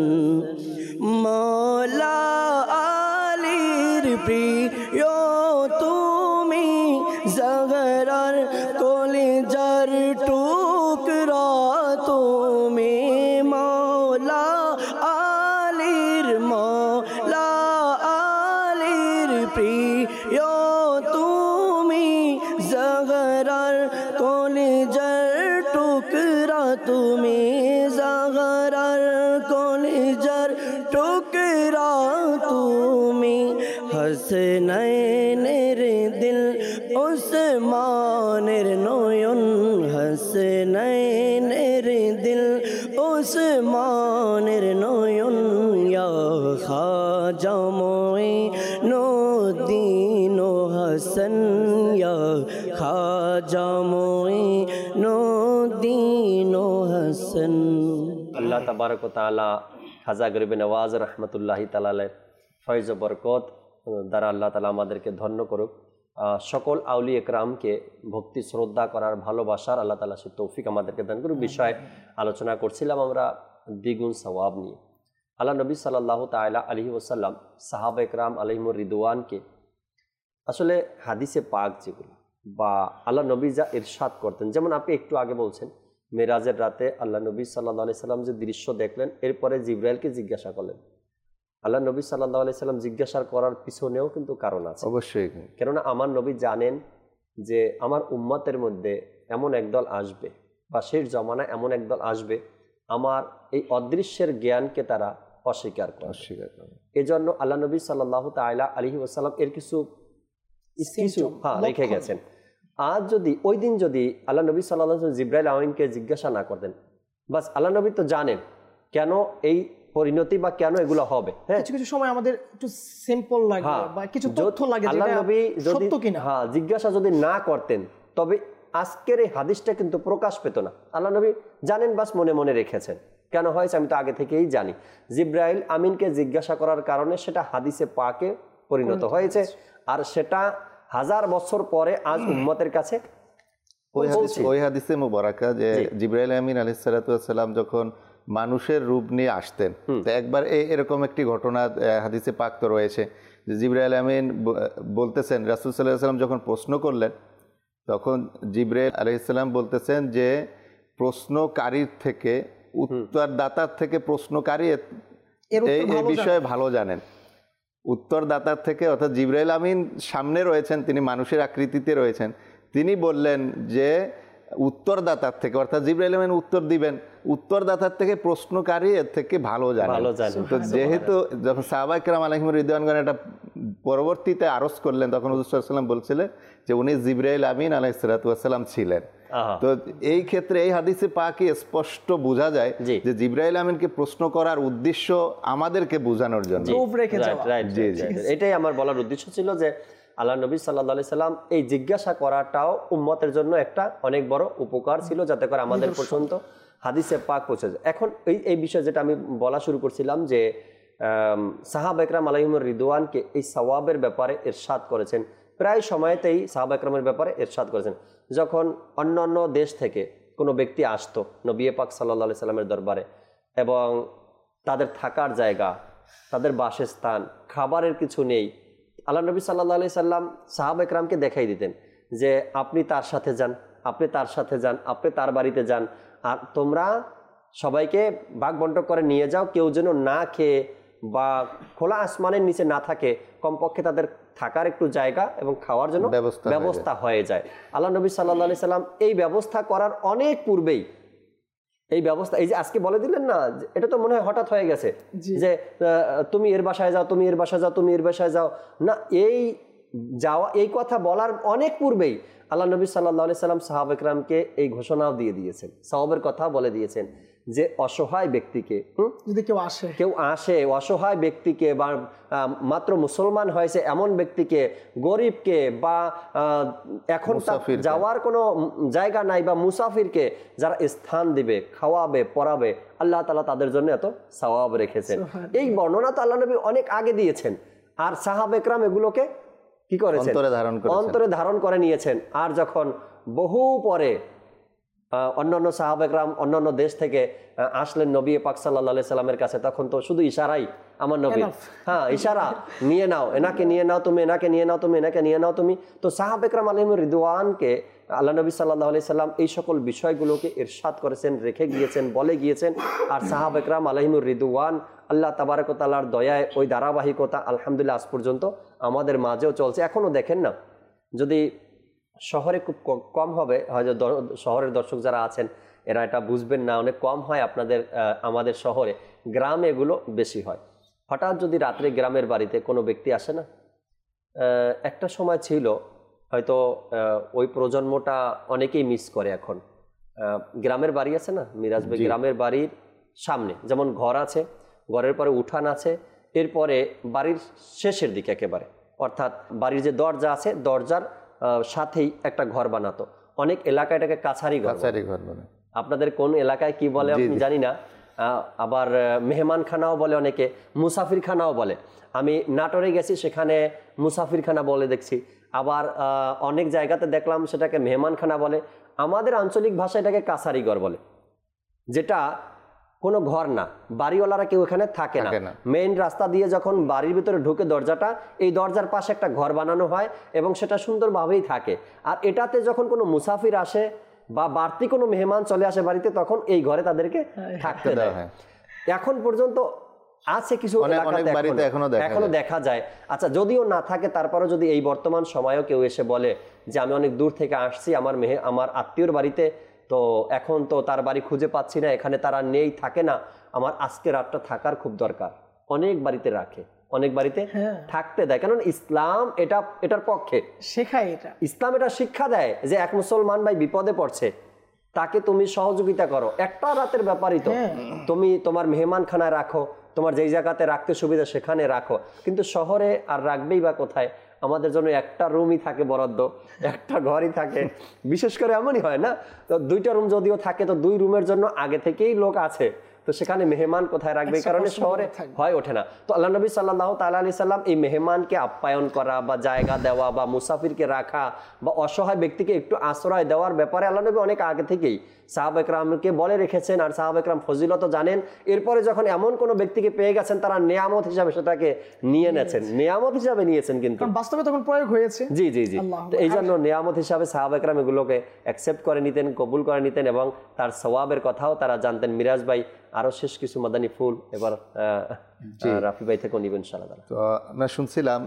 মওলা আলীর প্রিয় তুমি, জহরার কলিজার টুকরা তুমি। মওলা আলীর মওলা আলীর প্রিয় তুমি, জহরার কলিজার টুকরা তুমি। জহরার কলিজার টুকরা তুমি। হাসনাইনের দিল উসমানের নয়ন, হাসনাইনের দিল উসমানের নয়ন ইয়া খাজা মুঈনুদ্দিন হাসান ইয়া খাজা মুঈনুদ্দিন হাসান। আল্লাহ তাবারক ওয়া তাআলা খাজা গরিবে নওয়াজ রহমতুল্লাহি তাআলা ফয়জ ও বরকত দ্বারা আল্লাহ তাআলা আমাদেরকে ধন্য করুক। সকল আউলি একরামকে ভক্তি শ্রদ্ধা করার ভালোবাসার আল্লাহ তাআলা সে তৌফিক আমাদেরকে দান করুক। বিষয়ে আলোচনা করছিলাম আমরা দ্বিগুণ সওয়াব নিয়ে। আল্লাহ নবী সাল্লাল্লাহু তাআলা আলাইহি ওয়াসাল্লাম সাহাবা একরাম আলাইহিমুর রিদওয়ানকে আসলে হাদিসে পাক যেগুলো বা আল্লাহ নবী যা ইরশাদ করতেন, যেমন আপনি একটু আগে বলছেন মেরাজের রাতে আল্লাহ নবী সাল্লাল্লাহু আলাইহি সাল্লাম যে দৃশ্য দেখলেন, এরপরে জিবরাইলকে জিজ্ঞাসা করলেন। আল্লাহ নবী সাল্লাল্লাহু আলাইহি সাল্লাম জিজ্ঞাসা করার পিছনেও কিন্তু কারণ আছে অবশ্যই, কেননা আমার নবী জানেন যে আমার উম্মতের মধ্যে এমন একদল আসবে বা শেষ জমানায় এমন একদল আসবে আমার এই অদৃশ্যের জ্ঞানকে তারা অস্বীকার করে অস্বীকার করে এজন্য আল্লাহ নবী সাল্লাল্লাহু তাআলা আলাইহি ওয়াসাল্লাম এর কিছু কিছু হ্যাঁ রেখে গেছেন। আজ যদি ওই দিন যদি আল্লাহ নবী সাল্লাল্লাহু আলাইহি ওয়াসাল্লাম জিবরাইল আমিনকে জিজ্ঞাসা না করতেন, বাস আল্লাহ নবী তো জানেন কেন এই পরিণতি বা কেন এগুলো হবে। হ্যাঁ, কিছু কিছু সময় আমাদের একটু সিম্পল লাগে বা কিছু তথ্য লাগে যেটা আল্লাহ নবী যদি সত্য কিনা হ্যাঁ জিজ্ঞাসা যদি না করতেন তবে আজকের এই হাদিসটা কিন্তু প্রকাশ পেত না। আল্লাহ নবী জানেন, বাস মনে মনে রেখেছেন। কেন হয়েছে আমি তো আগে থেকেই জানি। জিবরাইল আমিনকে জিজ্ঞাসা করার কারণে সেটা হাদিসে পাকে পরিণত হয়েছে, আর সেটা হাজার বছর পরে আজ উম্মতের কাছে ওই হাদিসে মুবারাকা যে জিবরাইল আমিন আলাইহিস সালাতু ওয়াস সালাম যখন মানুষের রূপ নিয়ে আসতেন, তো একবার এরকম একটি ঘটনা হাদিসে পাক তো রয়েছে যে জিবরাইল আমিন বলতেছেন, রাসূল সাল্লাল্লাহু আলাইহি ওয়াসাল্লাম যখন প্রশ্ন করলেন তখন জিবরাইল আলাইহিস সালাম বলতেছেন যে প্রশ্নকারীর থেকে উত্তরদাতার থেকে প্রশ্নকারী এই বিষয়ে ভালো জানেন। উত্তরদাতার থেকে অর্থাৎ জিবরাইল আমিন সামনে রয়েছেন, তিনি মানুষের আকৃতিতে রয়েছেন, তিনি বললেন যে উত্তরদাতার থেকে অর্থাৎ জিবরাইল আমিন উত্তর দিবেন, উত্তরদাতার থেকে প্রশ্নকারী এর থেকে ভালো জানেন। তো যেহেতু যখন সাহাবায়ে কেরাম আলাইহিম রিদওয়ানগণ এটা পরবর্তীতে আরজ করলেন তখন হুজুর সাল্লাল্লাহু আলাইহি ওয়াসাল্লাম বলছিলেন যে উনি জিবরাইল আমিন আলাইহিস সালাতু ওয়াস সালাম ছিলেন। তো এই ক্ষেত্রে এই হাদিসে পাকে স্পষ্ট বোঝা যায় যে জিবরাইল আমিনকে প্রশ্ন করার উদ্দেশ্য আমাদেরকে বোঝানোর জন্য। এটাই আমার বলার উদ্দেশ্য ছিল যে আল্লাহ নবী সাল্লাল্লাহু আলাইহি সাল্লাম এই জিজ্ঞাসা করাটাও উম্মতের জন্য একটা অনেক বড় উপকার ছিল, যাতে করে আমাদের পর্যন্ত হাদিসে পাক পৌঁছে যায়। এখন এই এই বিষয়ে যেটা আমি বলা শুরু করছিলাম যে সাহাবা একরাম আলাইহিমুর রিদওয়ানকে এই সওয়াবের ব্যাপারে ইরশাদ করেছেন, প্রায় সময়তেই সাহাবা একরামের ব্যাপারে ইরশাদ করেছেন। যখন অন্য অন্য দেশ থেকে কোনো ব্যক্তি আসতো নবী পাক সাল্লাল্লাহু আলাইহি সাল্লামের দরবারে এবং তাদের থাকার জায়গা, তাদের বাসস্থান, খাবারের কিছু নেই, আল্লাহ নবী সাল্লাল্লাহু আলাইহি সাল্লাম সাহাবা একরামকে দেখাই দিতেন যে আপনি তার সাথে যান, আপনি তার সাথে যান, আপনি তার বাড়িতে যান, আর তোমরা সবাইকে ভাগ বন্টন করে নিয়ে যাও, কেউ যেন না খেয়ে বা খোলা আসমানের নিচে না থাকে, কমপক্ষে তাদের থাকার একটু জায়গা এবং খাওয়ার জন্য ব্যবস্থা হয়ে যায়। আল্লাহ নবী সাল্লাল্লাহু আলাইহি সাল্লাম এই ব্যবস্থা করার অনেক পূর্বেই এই ব্যবস্থা, এই যে আজকে বলে দিলেন না, এটা তো মনে হয় হঠাৎ হয়ে গেছে যে তুমি এর বাসায় যাও, তুমি এর বাসায় যাও, তুমি এর বাসায় যাও, না, এই যাওয়া, এই কথা বলার অনেক পূর্বেই আল্লাহ নবী সাল্লাল্লাহু আলাইহি সাল্লাম সাহাবা ইকরামকে এই ঘোষণাও দিয়ে দিয়েছেন, সওয়াবের কথা বলে দিয়েছেন যে অসহায় ব্যক্তিকে, যদি কেউ আসে কেউ আসে অসহায় ব্যক্তিকে বা মাত্র মুসলমান হয়েছে এমন ব্যক্তিকে, গরিবকে বা এখন যাওয়ার কোনো জায়গা নাই বা মুসাফিরকে যারা স্থান দিবে, খাওয়াবে, পরাবে, আল্লাহ তাআলা তাদের জন্য এত সওয়াব রেখেছেন। এই বর্ণনা তো আল্লাহ নবী অনেক আগে দিয়েছেন, আর সাহাবা ইকরাম এগুলোকে কি করেছেন? অন্তরে ধারণ করে নিয়েছেন। আর যখন বহু পরে অন্যান্য সাহাবা ইকরাম অন্যান্য দেশ থেকে আসলেন নবী পাক সাল্লাল্লাহু আলাইহি সাল্লামের কাছে, তখন তো শুধু ইশারাই আমার নবী, হ্যাঁ ইশারা, নিয়ে নাও এনাকে, নিয়ে নাও তুমি এনাকে, নিয়ে নাও তুমি এনাকে, নিয়ে নাও তুমি। তো সাহাবা ইকরাম আলাইহিমুর রিদওয়ানকে আল্লাহ নবী সাল্লাল্লাহু আলাইহি সাল্লাম এই সকল বিষয়গুলোকে ইরশাদ করেছেন, রেখে গিয়েছেন, বলে গিয়েছেন। আর সাহাবা ইকরাম আলাইহিমুর রিদওয়ান আল্লাহ তাবারক ওয়া তাআলার দয়ায় ওই ধারাবাহিকতা আলহামদুলিল্লাহ আজ পর্যন্ত আমাদের মাঝেও চলছে। এখনো দেখেন না, যদি শহরে খুব কম হবে, হয়তো শহরের দর্শক যারা আছেন এরা এটা বুঝবেন না, অনেক কম হয় আপনাদের আমাদের শহরে, গ্রামে এগুলো বেশি হয়। হঠাৎ যদি রাত্রে গ্রামের বাড়িতে কোনো ব্যক্তি আসে না, একটা সময় ছিল হয়তো ওই প্রজন্মটা অনেকেই মিস করে এখন। গ্রামের বাড়ি আছে না মিরাজ ভাই, গ্রামের বাড়ির সামনে যেমন ঘর আছে, ঘরের পরে উঠান আছে, এরপরে বাড়ির শেষের দিকে একেবারে, অর্থাৎ বাড়ির যে দরজা আছে দরজার সাথেই একটা ঘর বানাতো। অনেক এলাকায় এটাকে কাছারি ঘর, আপনাদের কোন এলাকায় কি বলে আমি জানি না, আবার মেহমানখানাও বলে, অনেকে মুসাফিরখানাও বলে। আমি নাটোরে গেছি, সেখানে মুসাফিরখানা বলে দেখছি, আবার অনেক জায়গাতে দেখলাম সেটাকে মেহমানখানা বলে। আমাদের আঞ্চলিক ভাষা এটাকে কাছারি ঘর বলে, যেটা কোনো ঘর না, বাড়িওয়ালারা কেউ এখানে থাকে না। মেইন রাস্তা দিয়ে যখন বাড়ির ভিতরে ঢুকে দরজাটা, এই দরজার পাশে একটা ঘর বানানো হয় এবং সেটা সুন্দরভাবেই থাকে। আর এটাতে যখন কোনো মুসাফির আসে বা বাড়তি কোনো মেহমান চলে আসে বাড়িতে, তখন এই ঘরে তাদেরকে থাকতে দেয়। এখন পর্যন্ত আছে কিছু এলাকাতে এখনো দেখা যায়। আচ্ছা, যদিও না থাকে, তারপরেও যদি এই বর্তমান সময়েও কেউ এসে বলে যে আমি অনেক দূর থেকে আসছি আমার মেহে আমার আত্মীয়র বাড়িতে, তো এখন তো তার বাড়ি খুঁজে পাচ্ছি না, এখানে তারা নেই, থাকে না, আমার আজকে রাতটা থাকার খুব দরকার, অনেক বাড়িতে রাখে, অনেক বাড়িতে থাকতে দেয়। কারণ ইসলাম এটা এটার পক্ষে শেখায়, এটা ইসলাম এটা শিক্ষা দেয় যে এক মুসলমান ভাই বিপদে পড়ছে, তাকে তুমি সহযোগিতা করো। একটা রাতের ব্যাপারই তো, তুমি তোমার মেহমানখানায় রাখো, তোমার যেই জায়গাতে রাখতে সুবিধা সেখানে রাখো। কিন্তু শহরে আর রাখবেই বা কোথায়? আমাদের জন্য একটা রুমই থাকে বরাদ্দ, একটা ঘরই থাকে, বিশেষ করে এমনই হয় না, তো দুইটা রুম যদিও থাকে তো দুই রুমের জন্য আগে থেকেই লোক আছে, তো সেখানে মেহমান কোথায় রাখবে, এই কারণে শহরে হয় ওঠে না। তো আল্লাহ নবী সাল্লাল্লাহু তাআলা আলাইহি সাল্লাম এই মেহমানকে আপ্যায়ন করা বা জায়গা দেওয়া বা মুসাফিরকে রাখা বা অসহায় ব্যক্তিকে একটু আশ্রয় দেওয়ার ব্যাপারে আল্লাহ নবী অনেক আগে থেকেই সাহাবা ইকরামকে বলে রেখেছেন। আর সাহাবা ইকরাম ফজিলত জানেন। এরপরে যখন এমন কোনো ব্যক্তিকে পেয়ে গেছেন, তারা নিয়ামত হিসাবে সেটাকে নিয়ে নেছেন, নিয়ামত হিসাবে নিয়েছেন, কিন্তু বাস্তবে তখন প্রয়োগ হয়েছে। জি জি জি তো এই জন্য নিয়ামত হিসাবে সাহাবা ইকরাম এগুলোকে অ্যাকসেপ্ট করে নিতেন, কবুল করে নিতেন এবং তার সওয়াবের কথাও তারা জানতেন। মিরাজ ভাই আরো শেষ কিছু মাদানী ফুল এবার রাফি ভাই থেকে নিবেন ইনশাআল্লাহ। তো আমরা শুনছিলাম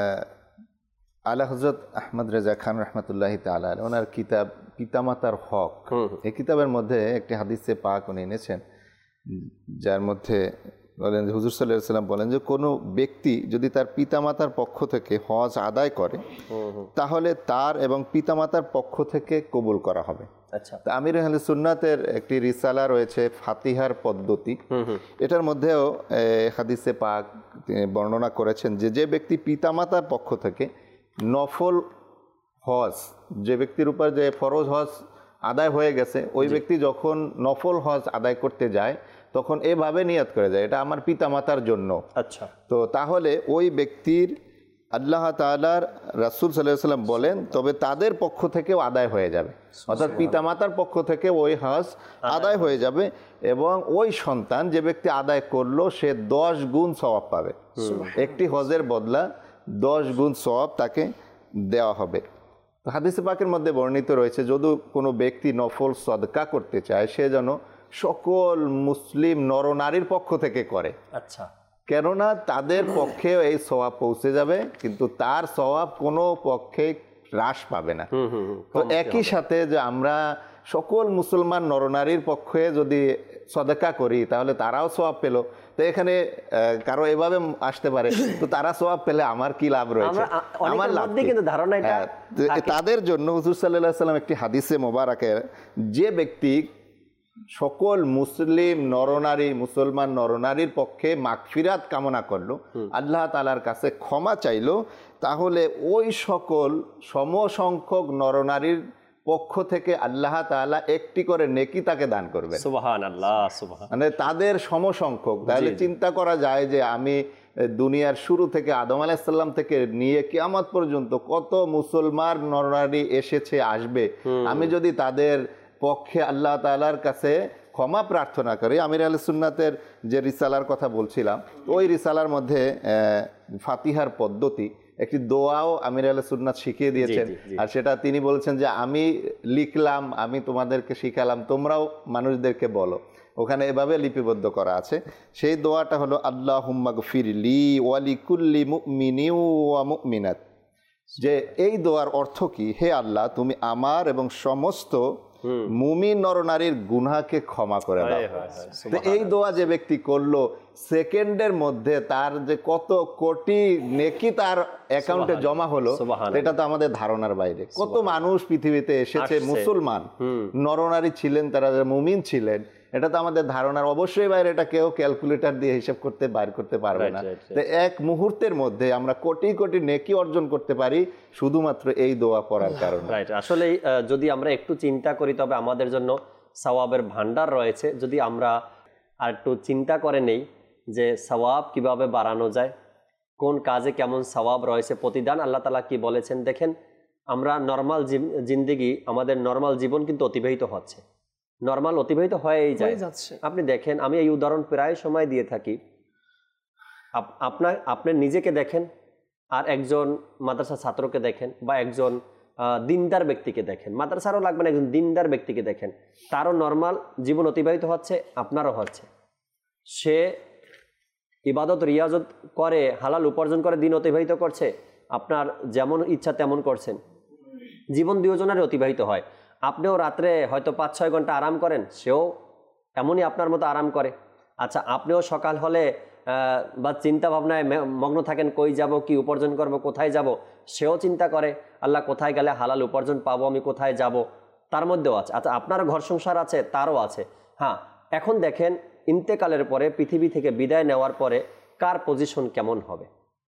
আলা হযরত আহমদ রেজা খান রাহমাতুল্লাহি তাআলা ওনার কিতাব পিতামাতার হক, এই কিতাবের মধ্যে একটি হাদিসে পাক উনি এনেছেন, যার মধ্যে বলেন যে হুজুর সাল্লাল্লাহু আলাইহি ওয়াসাল্লাম বলেন যে কোনো ব্যক্তি যদি তার পিতামাতার পক্ষ থেকে হজ আদায় করে, তাহলে তার এবং পিতামাতার পক্ষ থেকে কবুল করা হবে। আচ্ছা, আমির আহলে সুন্নাতের একটি রিসালা রয়েছে ফাতিহার পদ্ধতি, এটার মধ্যেও হাদিসে পাক বর্ণনা করেছেন যে যে ব্যক্তি পিতামাতার পক্ষ থেকে নফল হজ, যে ব্যক্তির উপর যে ফরজ হজ আদায় হয়ে গেছে, ওই ব্যক্তি যখন নফল হজ আদায় করতে যায় তখন এভাবে নিয়ত করে যায় এটা আমার পিতামাতার জন্য। আচ্ছা, তো তাহলে ওই ব্যক্তির আল্লাহ তাআলার রাসূল সাল্লাল্লাহু আলাইহি ওয়াসাল্লাম বলেন তবে তাদের পক্ষ থেকেও আদায় হয়ে যাবে, অর্থাৎ পিতামাতার পক্ষ থেকে ওই হজ আদায় হয়ে যাবে এবং ওই সন্তান যে ব্যক্তি আদায় করলো সে দশ গুণ সওয়াব পাবে। একটি হজের বদলা দশ গুণ সওয়াব তাকে দেওয়া হবে। হাদিসে পাকের মধ্যে বর্ণিত রয়েছে যদি কোনো ব্যক্তি নফল সদকা করতে চায় সে যেন সকল মুসলিম নরনারীর পক্ষ থেকে করে। আচ্ছা, কেননা তাদের পক্ষে এই সওয়াব পৌঁছে যাবে, কিন্তু তার সওয়াব কোনো পক্ষে হ্রাস পাবে না। তো একই সাথে যে আমরা সকল মুসলমান নরনারীর পক্ষে যদি সদকা করি তাহলে তারাও সওয়াব পেল, তো এখানে কারো এভাবে আসতে পারে, তো তারা সওয়াব পেলে আমার কি লাভ রয়েছে? আমার লাভ কিন্তু ধারণা এটা তাদের জন্য হুজুর সাল্লাল্লাহু আলাইহি ওয়াসাল্লাম একটি হাদিসে মোবারকে, যে ব্যক্তি সকল মুসলিম নরনারী মুসলমান নরনারীর পক্ষে মাগফিরাত কামনা করলো, আল্লাহ তাআলার কাছে ক্ষমা চাইলো, তাহলে ওই সকল সমসংখ্যক নরনারীর পক্ষ থেকে আল্লাহ তাআলা একটি করে নেকি তাকে দান করবেন। সুবহানাল্লাহ, সুবহান, মানে তাদের সমসংখ্যক। তাহলে চিন্তা করা যায় যে আমি দুনিয়ার শুরু থেকে আদম আলাইহিস সালাম থেকে নিয়ে কিয়ামত পর্যন্ত কত মুসলমান নরনারী এসেছে আসবে, আমি যদি তাদের পক্ষে আল্লাহ তাআলার কাছে ক্ষমা প্রার্থনা করি। আমির আহলে সুন্নাতের যে রিসালার কথা বলছিলাম, ওই রিসালার মধ্যে ফাতিহার পদ্ধতি একটি দোয়াও আমির আহলে সুন্নাত শিখিয়ে দিয়েছেন, আর সেটা তিনি বলেছেন যে আমি লিখলাম, আমি তোমাদেরকে শিখালাম, তোমরাও মানুষদেরকে বলো। ওখানে এভাবে লিপিবদ্ধ করা আছে। সেই দোয়াটা হলো আল্লাহুম্মা গফিরলি ওয়া লিকুল্লি মুমিনিন ওয়া মুমিনাত। যে এই দোয়ার অর্থ কি? হে আল্লাহ, তুমি আমার এবং সমস্ত মুমিন নরনারীর গুনাহকে ক্ষমা করে দাও। তো এই দোয়া যে ব্যক্তি করলো, সেকেন্ডের মধ্যে তার যে কত কোটি নেকি তার অ্যাকাউন্টে জমা হলো, এটা তো আমাদের ধারণার বাইরে। কত মানুষ পৃথিবীতে এসেছে, মুসলমান নরনারী ছিলেন, তারা মুমিন ছিলেন, এটা তো আমাদের ধারণার অবশ্যই বাইরে। এটা কেউ ক্যালকুলেটর দিয়ে হিসাব করতে বাইর করতে পারবে না। তো এক মুহূর্তের মধ্যে আমরা কোটি কোটি নেকি অর্জন করতে পারি শুধুমাত্র এই দোয়া পড়ার কারণে। রাইট। আসলে যদি আমরা একটু চিন্তা করি তবে আমাদের জন্য সওয়াবের ভান্ডার রয়েছে। যদি আমরা আর একটু চিন্তা করে নেই যে সওয়াব কিভাবে বাড়ানো যায়, কোন কাজে কেমন সওয়াব রয়েছে, প্রতিদান আল্লাহ তাআলা কি বলেছেন। দেখেন, আমরা নর্মাল জিন্দেগি, আমাদের নর্মাল জীবন কিন্তু অতিবাহিত হচ্ছে, নর্মাল অতিবাহিত হয়েই যায়। আপনি দেখেন, আমি এই উদাহরণ প্রায় সময় দিয়ে থাকি। আপনার আপনি নিজেকে দেখেন, আর একজন মাদ্রাসা ছাত্রকে দেখেন, বা একজন দিনদার ব্যক্তিকে দেখেন, মাদ্রাসারও লাগবে না, একজন দিনদার ব্যক্তিকে দেখেন, তারও নর্মাল জীবন অতিবাহিত হচ্ছে, আপনারও হচ্ছে। সে ইবাদত রিয়াজত করে, হালাল উপার্জন করে দিন অতিবাহিত করছে, আপনার যেমন ইচ্ছা তেমন করছেন, জীবন দুজনেরই অতিবাহিত হয়। আপনিও রাত্রে হয়তো পাঁচ ছয় ঘন্টা আরাম করেন, সেও এমনই আপনার মতো আরাম করে। আচ্ছা, আপনিও সকাল হলে বা চিন্তা ভাবনায় মগ্ন থাকেন, কই যাব, কি উপার্জন করব, কোথায় যাব, সেও চিন্তা করে আল্লাহ কোথায় গেলে হালাল উপার্জন পাবো, আমি কোথায় যাব, তার মধ্যেও আছে। আচ্ছা, আপনার ঘর সংসার আছে, তারও আছে। হ্যাঁ, এখন দেখেন ইন্তেকালের পরে, পৃথিবী থেকে বিদায় নেওয়ার পরে কার পজিশন কেমন হবে?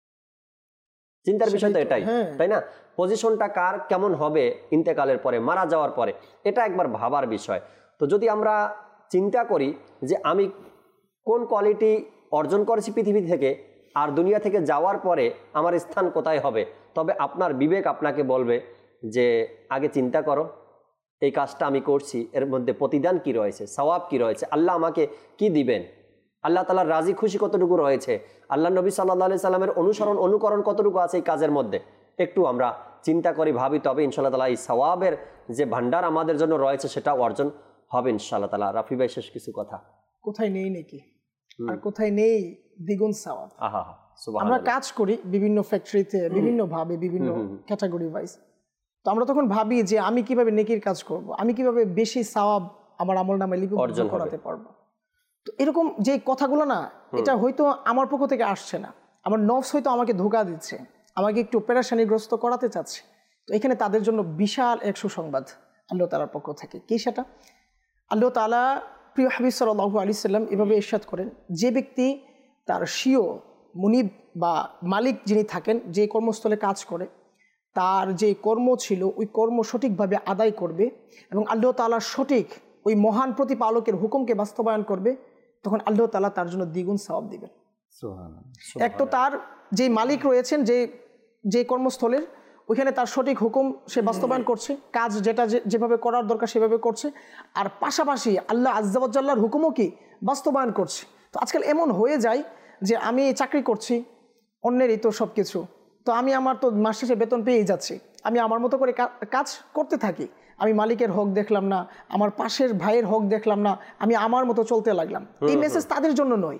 চিন্তার বিষয় তো এটাই, তাই না? পজিশনটা কার কেমন হবে ইন্তেকালের পরে, মারা যাওয়ার পরে, এটা একবার ভাবার বিষয়। তো যদি আমরা চিন্তা করি যে আমি কোন কোয়ালিটি অর্জন করেছি পৃথিবী থেকে, আর দুনিয়া থেকে যাওয়ার পরে আমার স্থান কোথায় হবে, তবে আপনার বিবেক আপনাকে বলবে যে আগে চিন্তা করো, এই কাজটা আমি করছি, এর মধ্যে প্রতিদান কি রয়েছে, সওয়াব কি রয়েছে, আল্লাহ আমাকে কি দিবেন, আল্লাহ তাআলার রাজি খুশি কতটুকু রয়েছে, আল্লাহ নবী সাল্লাল্লাহু আলাইহি সাল্লামের অনুসরণ অনুকরণ কতটুকু আছে এই কাজের মধ্যে, একটু আমরা চিন্তা করি, ভাবি, তবে ইনশাআল্লাহ তাআলা এই সওয়াবের যে ভান্ডার আমাদের জন্য রয়েছে সেটা অর্জন হবে ইনশাআল্লাহ তাআলা। রাফি ভাই, শেষ কিছু কথা। কোথায় নেই নাকি, আর কোথায় নেই দ্বিগুণ সওয়াব। আহা, আমরা কাজ করি বিভিন্ন ফ্যাক্টরিতে, বিভিন্ন ভাবে, বিভিন্ন ক্যাটাগরি ওয়াইজ। তো আমরা তখন ভাবি যে আমি কিভাবে নেকির কাজ করব, আমি কিভাবে বেশি সওয়াব আমার আমলনামায় লিপিবদ্ধ করাতে পারবো। তো এরকম যে কথাগুলো না, এটা হয়তো আমার পক্ষ থেকে আসছে না, আমার নফস হয়তো আমাকে ধোঁকা দিচ্ছে, আমাকে একটু পেরেশানিগ্রস্ত করাতে চাচ্ছে। তো এখানে তাদের জন্য বিশাল এক সুসংবাদ আল্লাহ তাআলার পক্ষ থেকে। কি সেটা? আল্লাহ তাআলা প্রিয় হাবিব সাল্লাল্লাহু আলাইহি সাল্লাম এভাবে ইরশাদ করেন, যে ব্যক্তি তার স্বীয় মুনিব বা মালিক যিনি থাকেন, যে কর্মস্থলে কাজ করে, তার যে কর্ম ছিল ওই কর্ম সঠিকভাবে আদায় করবে এবং আল্লাহ তাআলার সঠিক ওই মহান প্রতিপালকের হুকুমকে বাস্তবায়ন করবে, তখন আল্লাহ তাআলা তার জন্য দ্বিগুণ সওয়াব দিবেন। এক তো তার যে মালিক রয়েছেন, যে যে কর্মস্থলের, ওইখানে তার সঠিক হুকুম সে বাস্তবায়ন করছে, কাজ যেটা যেভাবে করার দরকার সেভাবে করছে, আর পাশাপাশি আল্লাহ আজ্জা ওয়া জাল্লার হুকুমও কি বাস্তবায়ন করছে। তো আজকাল এমন হয়ে যায় যে আমি চাকরি করছি, অন্যেরই তো সব কিছু, তো আমি আমার তো মাস শেষে বেতন পেয়েই যাচ্ছি, আমি আমার মতো করে কাজ করতে থাকি, আমি মালিকের হক দেখলাম না, আমার পাশের ভাইয়ের হক দেখলাম না, আমি আমার মতো চলতে লাগলাম। এই মেসেজ তাদের জন্য নয়।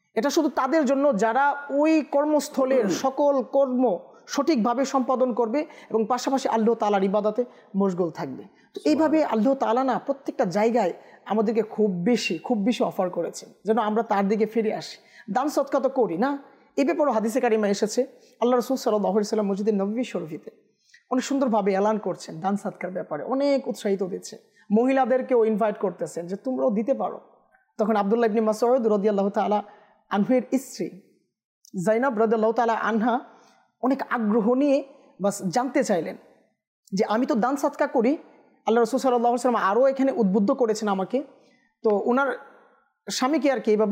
এটা শুধু তাদের জন্য যারা ওই কর্মস্থলের সকল কর্ম সঠিকভাবে সম্পাদন করবে এবং পাশাপাশি আল্লাহ তাআলার ইবাদতে মশগুল থাকবে। তো এইভাবে আল্লাহ তাআলা না প্রত্যেকটা জায়গায় আমাদেরকে খুব বেশি খুব বেশি অফার করেছেন যেন আমরা তার দিকে ফিরে আসি। দান সদকা তো করি না, এই ব্যাপারে হাদিসে কারিমা এসেছে আল্লাহ রাসূল সাল্লাল্লাহু আলাইহি ওয়াসাল্লাম মসজিদে নববী শরীফে অনেক সুন্দরভাবে এলান করছেন দান সদকার ব্যাপারে, অনেক উৎসাহিত দিচ্ছে, মহিলাদেরকেও ইনভাইট করতেছেন যে তোমরাও দিতে পারো। তখন আব্দুল্লাহ ইবনে মাসউদ রাদিয়াল্লাহু তাআলা আনহুর স্ত্রী যায়নাব রাদিয়াল্লাহু তাআলা আনহা অনেক আগ্রহ নিয়ে বাস জানতে চাইলেন যে আমি তো দান সদকা করি, আল্লাহ রাসূল সাল্লাল্লাহু আলাইহি ওয়াসাল্লাম আরও এখানে উদ্বুদ্ধ করেছেন আমাকে। তো ওনার স্বামীকে আর কি এইভাবে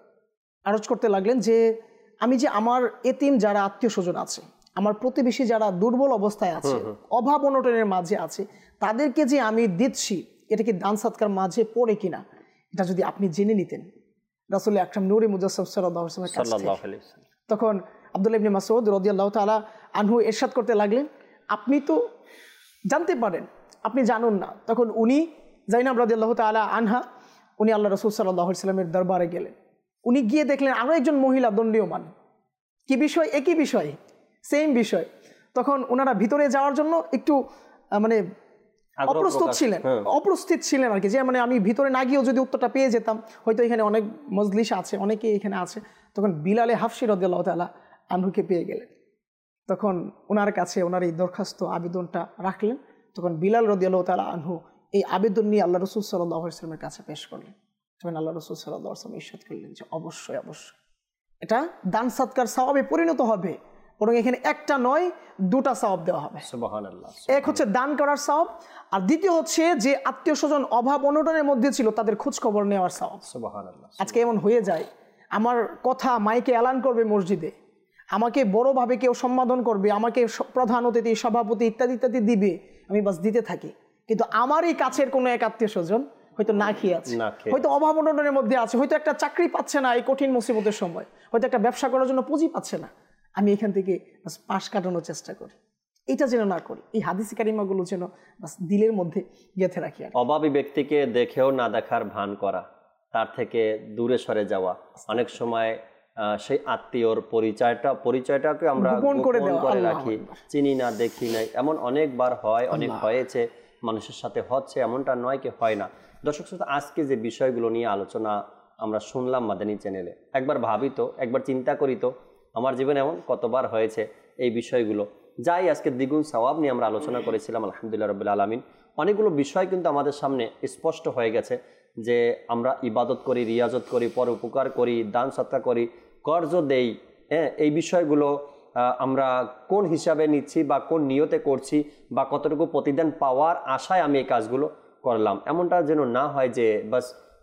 আরজ করতে লাগলেন যে আমি যে আমার এতিম যারা আত্মীয় স্বজন আছে, আমার প্রতিবেশী যারা দুর্বল অবস্থায় আছে, অভাব অনটনের মাঝে আছে, তাদেরকে যে আমি দিচ্ছি এটা কি দান সদকার মাঝে পড়ে কিনা, এটা যদি আপনি জেনে নিতেন রাসূল আকরাম নূরে মুজাসসাম সাল্লাল্লাহু আলাইহি ওয়াসাল্লাম। তখন আব্দুল্লাহ ইবনে মাসউদ রাদিয়াল্লাহু তাআলা আনহু ইরশাদ করতে লাগলেন আপনি তো জানতে পারেন, আপনি জানুন না। তখন উনি যায়নাব রাদিয়াল্লাহু তাআলা আনহা উনি আল্লাহ রাসূল সাল্লাল্লাহু আলাইহি ওয়াসাল্লামের দরবারে গেলেন। উনি গিয়ে দেখলেন আরও একজন মহিলা দণ্ডীয়মান, কি বিষয়, একই বিষয়, সেম বিষয়। তখন ওনারা ভিতরে যাওয়ার জন্য একটু মানে অপ্রস্তুত ছিলেন, অপ্রস্তুত ছিলেন আর কি, যে মানে আমি ভিতরে না গিয়েও যদি উত্তরটা পেয়ে যেতাম, হয়তো এখানে অনেক মজলিস আছে, অনেকেই এখানে আছে। তখন বিলালে হাফসি রাদিয়াল্লাহু তাআলা আনহুকে পেয়ে গেলেন। তখন ওনার কাছে ওনার এই দরখাস্ত আবেদনটা রাখলেন। তখন বিলাল রাদিয়াল্লাহু তাআলা আনহু এই আবেদন নিয়ে আল্লাহ রাসূল সাল্লাল্লাহু আলাইহি ওয়াসাল্লামের কাছে পেশ করলেন। তখন আল্লাহ রাসূল সাল্লাল্লাহু আলাইহি ওয়াসাল্লাম ইরশাদ করলেন যে অবশ্যই অবশ্যই এটা দান সদকার সওয়াবে পরিণত হবে, বরং এখানে একটা নয় দুটা সওয়াব দেওয়া হবে। সুবহানাল্লাহ। এক হচ্ছে দান করার সওয়াব, আর দ্বিতীয় হচ্ছে যে আত্মীয় স্বজন অভাব অনটনের মধ্যে ছিল তাদের খোঁজ খবর নেওয়ার সওয়াব। সুবহানাল্লাহ। আজকে এমন হয়ে যায় আমার কথা মাইকে এলান করবে মসজিদে, আমাকে বড়ভাবে কেউ সম্বোধন করবে, আমাকে প্রধান অতিথি সভাপতি ইত্যাদি ইত্যাদি দিবে, আমি বাস দিতে থাকি, কিন্তু আমারই কাছের কোনো এক আত্মীয় স্বজন হয়তো না খেয়ে আছে, হয়তো অভাব অনটনের মধ্যে আছে, হয়তো একটা চাকরি পাচ্ছে না এই কঠিন মুসিবতের সময়, হয়তো একটা ব্যবসা করার জন্য পুঁজি পাচ্ছে না, আমি এখান থেকে বাস পাশ কাটানোর চেষ্টা করি। এটা যেন না করি, এই হাদিস কারিমাগুলো যেন বাস দিলের মধ্যে গেঁথে রাখি। অভাবী ব্যক্তিকে দেখেও না দেখার ভান করা, তার থেকে দূরে সরে যাওয়া, অনেক সময় সেই আত্মীয়র পরিচয়টা পরিচয়টাকে আমরা গোপন করে রাখি, চিনি না দেখি নাই, এমন অনেকবার হয়, অনেক হয়েছে, মানুষের সাথে হচ্ছে, এমনটা নয় কি হয় না। দর্শক শ্রোতা, আজকে যে বিষয়গুলো নিয়ে আলোচনা আমরা শুনলাম মাদানী চ্যানেলে, একবার ভাবি তো, একবার চিন্তা করি তো, আমার জীবনে এমন কতবার হয়েছে এই বিষয়গুলো। যাই আজকে দ্বিগুণ সওয়াব নিয়ে আমরা আলোচনা করেছিলাম, আলহামদুলিল্লাহ রাব্বিল আলামিন। অনেকগুলো বিষয় কিন্তু আমাদের সামনে স্পষ্ট হয়ে গেছে যে আমরা ইবাদত করি, রিয়াজত করি, পর উপকার করি, দান সদকা করি, কর্জ দেই, হ্যাঁ, এই বিষয়গুলো আমরা কোন হিসাবে নিচ্ছি বা কোন নিয়তে করছি বা কতটুকু প্রতিদান পাওয়ার আশায় আমি এই কাজগুলো করলাম, এমনটা যেন না হয় যে বাস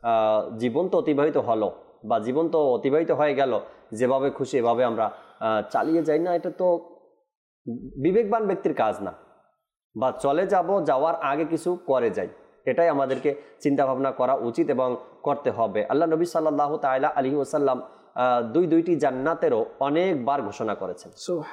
জীবন তো অতিবাহিত হলো বা জীবন তো অতিবাহিত হয়ে গেল, যেভাবে খুশি এভাবে আমরা চালিয়ে যাই না, এটা তো বিবেকবান ব্যক্তির কাজ না। বা চলে যাব, যাওয়ার আগে কিছু করে যাই, এটাই আমাদেরকে চিন্তা ভাবনা করা উচিত এবং করতে হবে। আল্লাহ নবী সাল্লাল্লাহু তাআলা আলাইহি ওয়াসাল্লাম দুই দুইটি জান্নাতেরও অনেকবার ঘোষণা করেছেন।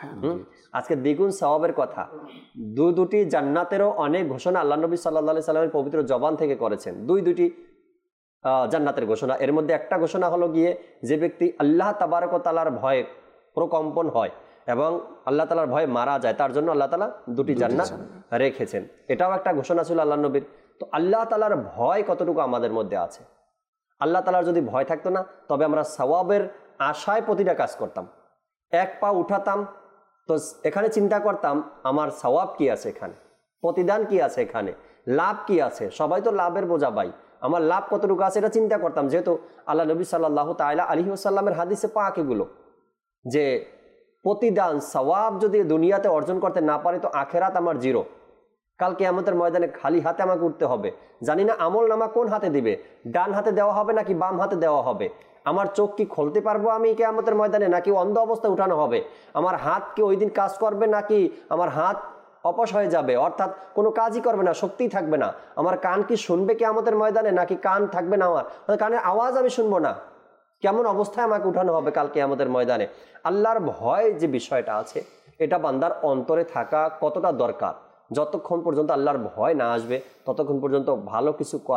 আজকে দ্বিগুণ সওয়াবের কথা, দুই দুটি জান্নাতেরও অনেক ঘোষণা আল্লাহ নবী সাল্লাল্লাহু আলাইহি সাল্লামের পবিত্র জবান থেকে করেছেন। দুই দুইটি জান্নাতের ঘোষণা, এর মধ্যে একটা ঘোষণা হলো গিয়ে যে ব্যক্তি আল্লাহ তাবারক ওয়া তাআলার ভয়ে প্রকম্পন হয় এবং আল্লাহ তাআলার ভয়ে মারা যায়, তার জন্য আল্লাহ তাআলা দুটি জান্নাত রেখেছেন, এটাও একটা ঘোষণা ছিল আল্লাহ নবীর। তো আল্লাহ তাআলার ভয় কতটুকু আমাদের মধ্যে আছে? আল্লাহ তাআলার যদি ভয় থাকতো না, তবে আমরা সওয়াবের আশায় প্রতিটা কাজ করতাম, এক পা উঠাতাম তো এখানে চিন্তা করতাম আমার সওয়াব কি আছে, এখানে প্রতিদান কি আছে, এখানে লাভ কি আছে। সবাই তো লাভের বোঝা ভাই, আমার লাভ কতটুকু আছে এটা চিন্তা করতাম, যেহেতু আল্লাহ নবী সাল্লাল্লাহু তাআলা আলাইহি ওয়াসাল্লামের হাদিসে পাক এগুলো যে প্রতিদান সওয়াব যদি দুনিয়াতে অর্জন করতে না পারে তো আখেরাত আমার জিরো, কাল কিয়ামতের ময়দানে খালি হাতে আমাকে উঠতে হবে। জানি না আমল নামা কোন হাতে দিবে, ডান হাতে দেওয়া হবে নাকি বাম হাতে দেওয়া হবে, আমার চোখ কি খুলতে পারবো আমি কিয়ামতের ময়দানে নাকি অন্ধ অবস্থায় উঠানো হবে, আমার হাত কি ওই দিন কাজ করবে নাকি আমার হাত অপস হয়ে যাবে, অর্থাৎ কোনো কাজই করবে না, শক্তিই থাকবে না, আমার কান কি শুনবে কিয়ামতের ময়দানে নাকি কান থাকবে না, আমার কানের আওয়াজ আমি শুনবো না, কেমন অবস্থায় আমাকে উঠানো হবে কাল কিয়ামতের ময়দানে। আল্লাহর ভয় যে বিষয়টা আছে এটা বান্দার অন্তরে থাকা কতটা দরকার। যতক্ষণ পর্যন্ত আল্লাহর ভয় না আসবে ততক্ষণ পর্যন্ত ভালো কিছু করা,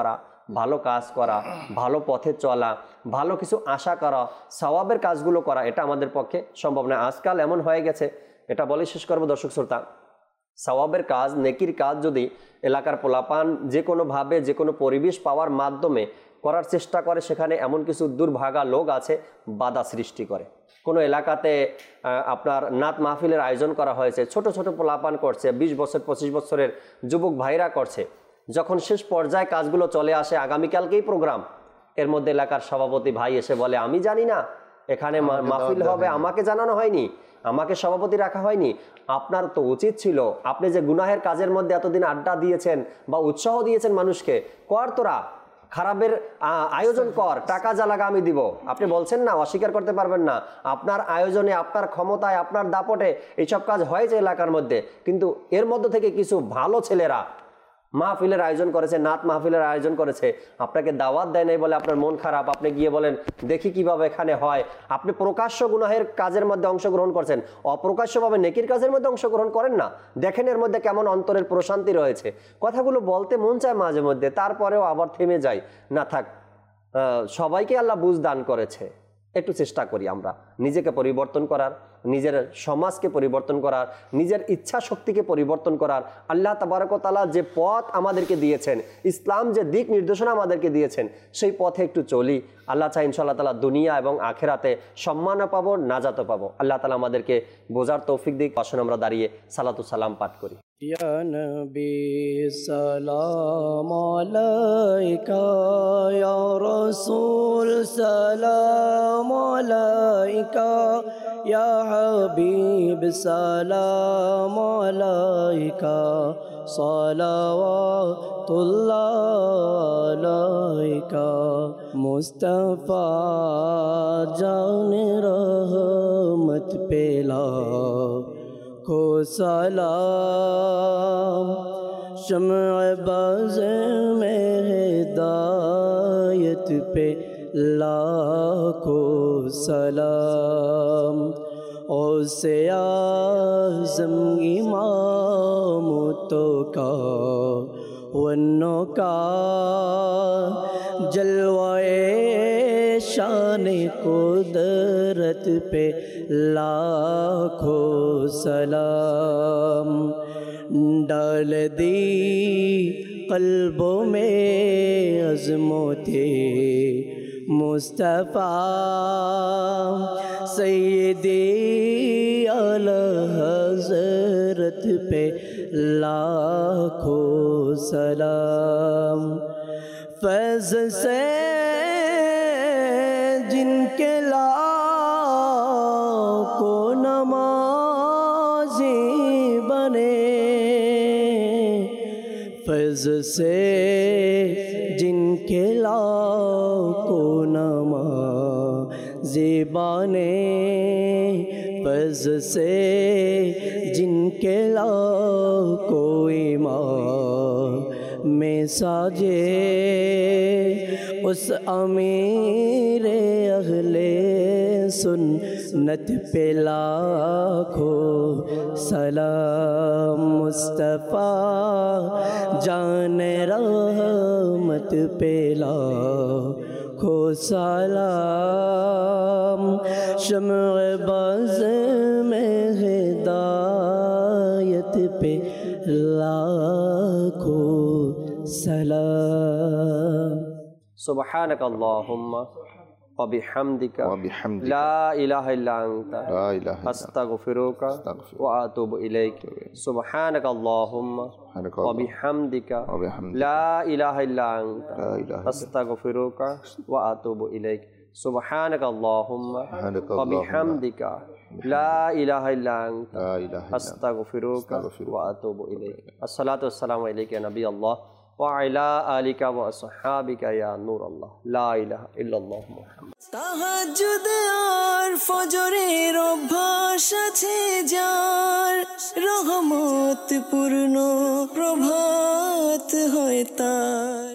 ভালো কাজ করা, ভালো পথে চলা, ভালো কিছু আশা করা, সওয়াবের কাজগুলো করা, এটা আমাদের পক্ষে সম্ভব নয়। আজকাল এমন হয়ে গেছে, এটা বলে শেষ করবো দর্শক শ্রোতা, সওয়াবের কাজ, নেকির কাজ যদি এলাকার পোলাপান যে কোনোভাবে যে কোনো পরিবেশ পাওয়ার মাধ্যমে করার চেষ্টা করে, সেখানে এমন কিছু দুর্ভাগা লোক আছে বাধা সৃষ্টি করে। কোনো এলাকাতে আপনার নাত মাহফিলের আয়োজন করা হয়েছে, ছোট ছোট পোলাপান করছে, বিশ বছর পঁচিশ বছরের যুবক ভাইরা করছে। যখন শেষ পর্যায়ে কাজগুলো চলে আসে, আগামীকালকেই প্রোগ্রাম, এর মধ্যে এলাকার সভাপতি ভাই এসে বলে আমি জানি না এখানে মাহফিল হবে, আমাকে জানানো হয়নি, আমাকে সভাপতি রাখা হয়নি। আপনার তো উচিত ছিল, আপনি যে গুনাহের কাজের মধ্যে এতদিন আড্ডা দিয়েছেন বা উৎসাহ দিয়েছেন মানুষকে, কর তোরা, খারাপের আয়োজন কর, টাকা যা লাগা আমি দিব। আপনি বলছেন না, অস্বীকার করতে পারবেন না, আপনার আয়োজনে, আপনার ক্ষমতায়, আপনার দাপটে এইসব কাজ হয়েছে এলাকার মধ্যে। কিন্তু এর মধ্য থেকে কিছু ভালো ছেলেরা মাহফিলের আয়োজন করেছে, নাত মাহফিলের আয়োজন করেছে, আপনাকে দাওয়াত দেয় নাই বলে আপনার মন খারাপ, আপনি গিয়ে বলেন দেখি কিভাবে এখানে হয়। আপনি প্রকাশ্য গুনাহের কাজের মধ্যে অংশগ্রহণ করছেন, অপ্রকাশ্যভাবে নেকির কাজের মধ্যে অংশগ্রহণ করেন না। দেখেন এর মধ্যে কেমন অন্তরের প্রশান্তি রয়েছে। কথাগুলো বলতে মন চায় মাঝে মধ্যে, তারপরেও আবার থেমে যায়। না থাক, সবাইকে আল্লাহ বুঝ দান করেছে, একটু চেষ্টা করি আমরা নিজেকে পরিবর্তন করার, নিজের সমাজকে পরিবর্তন করার, নিজের ইচ্ছা শক্তিকে পরিবর্তন করার। আল্লাহ তাবারক ওয়া তাআলা যে পথ আমাদেরকে দিয়েছেন, ইসলাম যে দিক নির্দেশনা আমাদেরকে দিয়েছেন, সেই পথে একটু চলি। আল্লাহ চাই ইনশাআল্লাহ তাআলা দুনিয়া এবং আখিরাতে সম্মানও পাবো, নাজাতও পাবো। আল্লাহ তাআলা আমাদেরকে বোঝার তৌফিক দিক। আসুন আমরা দাঁড়িয়ে সালাতু সালাম পাঠ করি। ইয়া নবী সালাম আলাইকা, ইয়া রাসূল সালাম আলাইকা, ইয়া হাবিব সালাম আলাইকা, সালাওয়াতুল্লাহ আলাইকা, মুস্তাফা জানে রহমত পেলা کو سلام، شمع باز میں ہدایت پہ لاکھوں سلام، غوث اعظم امام تو کا ونوں کا جلوہ شان قدرت پہ لاکھوں سلام، ڈال دی قلبوں میں عظمت مصطفیٰ، سیدی اعلی حضرت پہ لاکھوں سلام، فیض سے جن کے لاکھوں نمازی بنے، فیض سے جن کے لاکھوں نمازی بنے، فیض سے جن کے لاکھوں ایمان میں ساجے، اس امیر اہل سنت پہ لاکھوں سلام، مصطفیٰ جان رحمت پہ لاکھوں سلام، شمع باز میں ہدایت پہ لاکھوں سلام۔ سبحانک اللہم وبحمدک لا الہ الا انت استغفرک واتوب الیک۔ سبحانک اللہم وبحمدک لا الہ الا انت استغفرک واتوب الیک۔ سبحانک اللہم وبحمدک لا الہ الا انت استغفرک واتوب الیک۔ الصلاۃ والسلام علیک یا نبی اللہ وعلی آلک واصحابک یا نور اللہ، لا الہ الا اللہ محمد۔ তাহাজ্জুদ আর ফজরের অভ্যাস আছে যার, রহমত পূর্ণ প্রভাত হয় তার।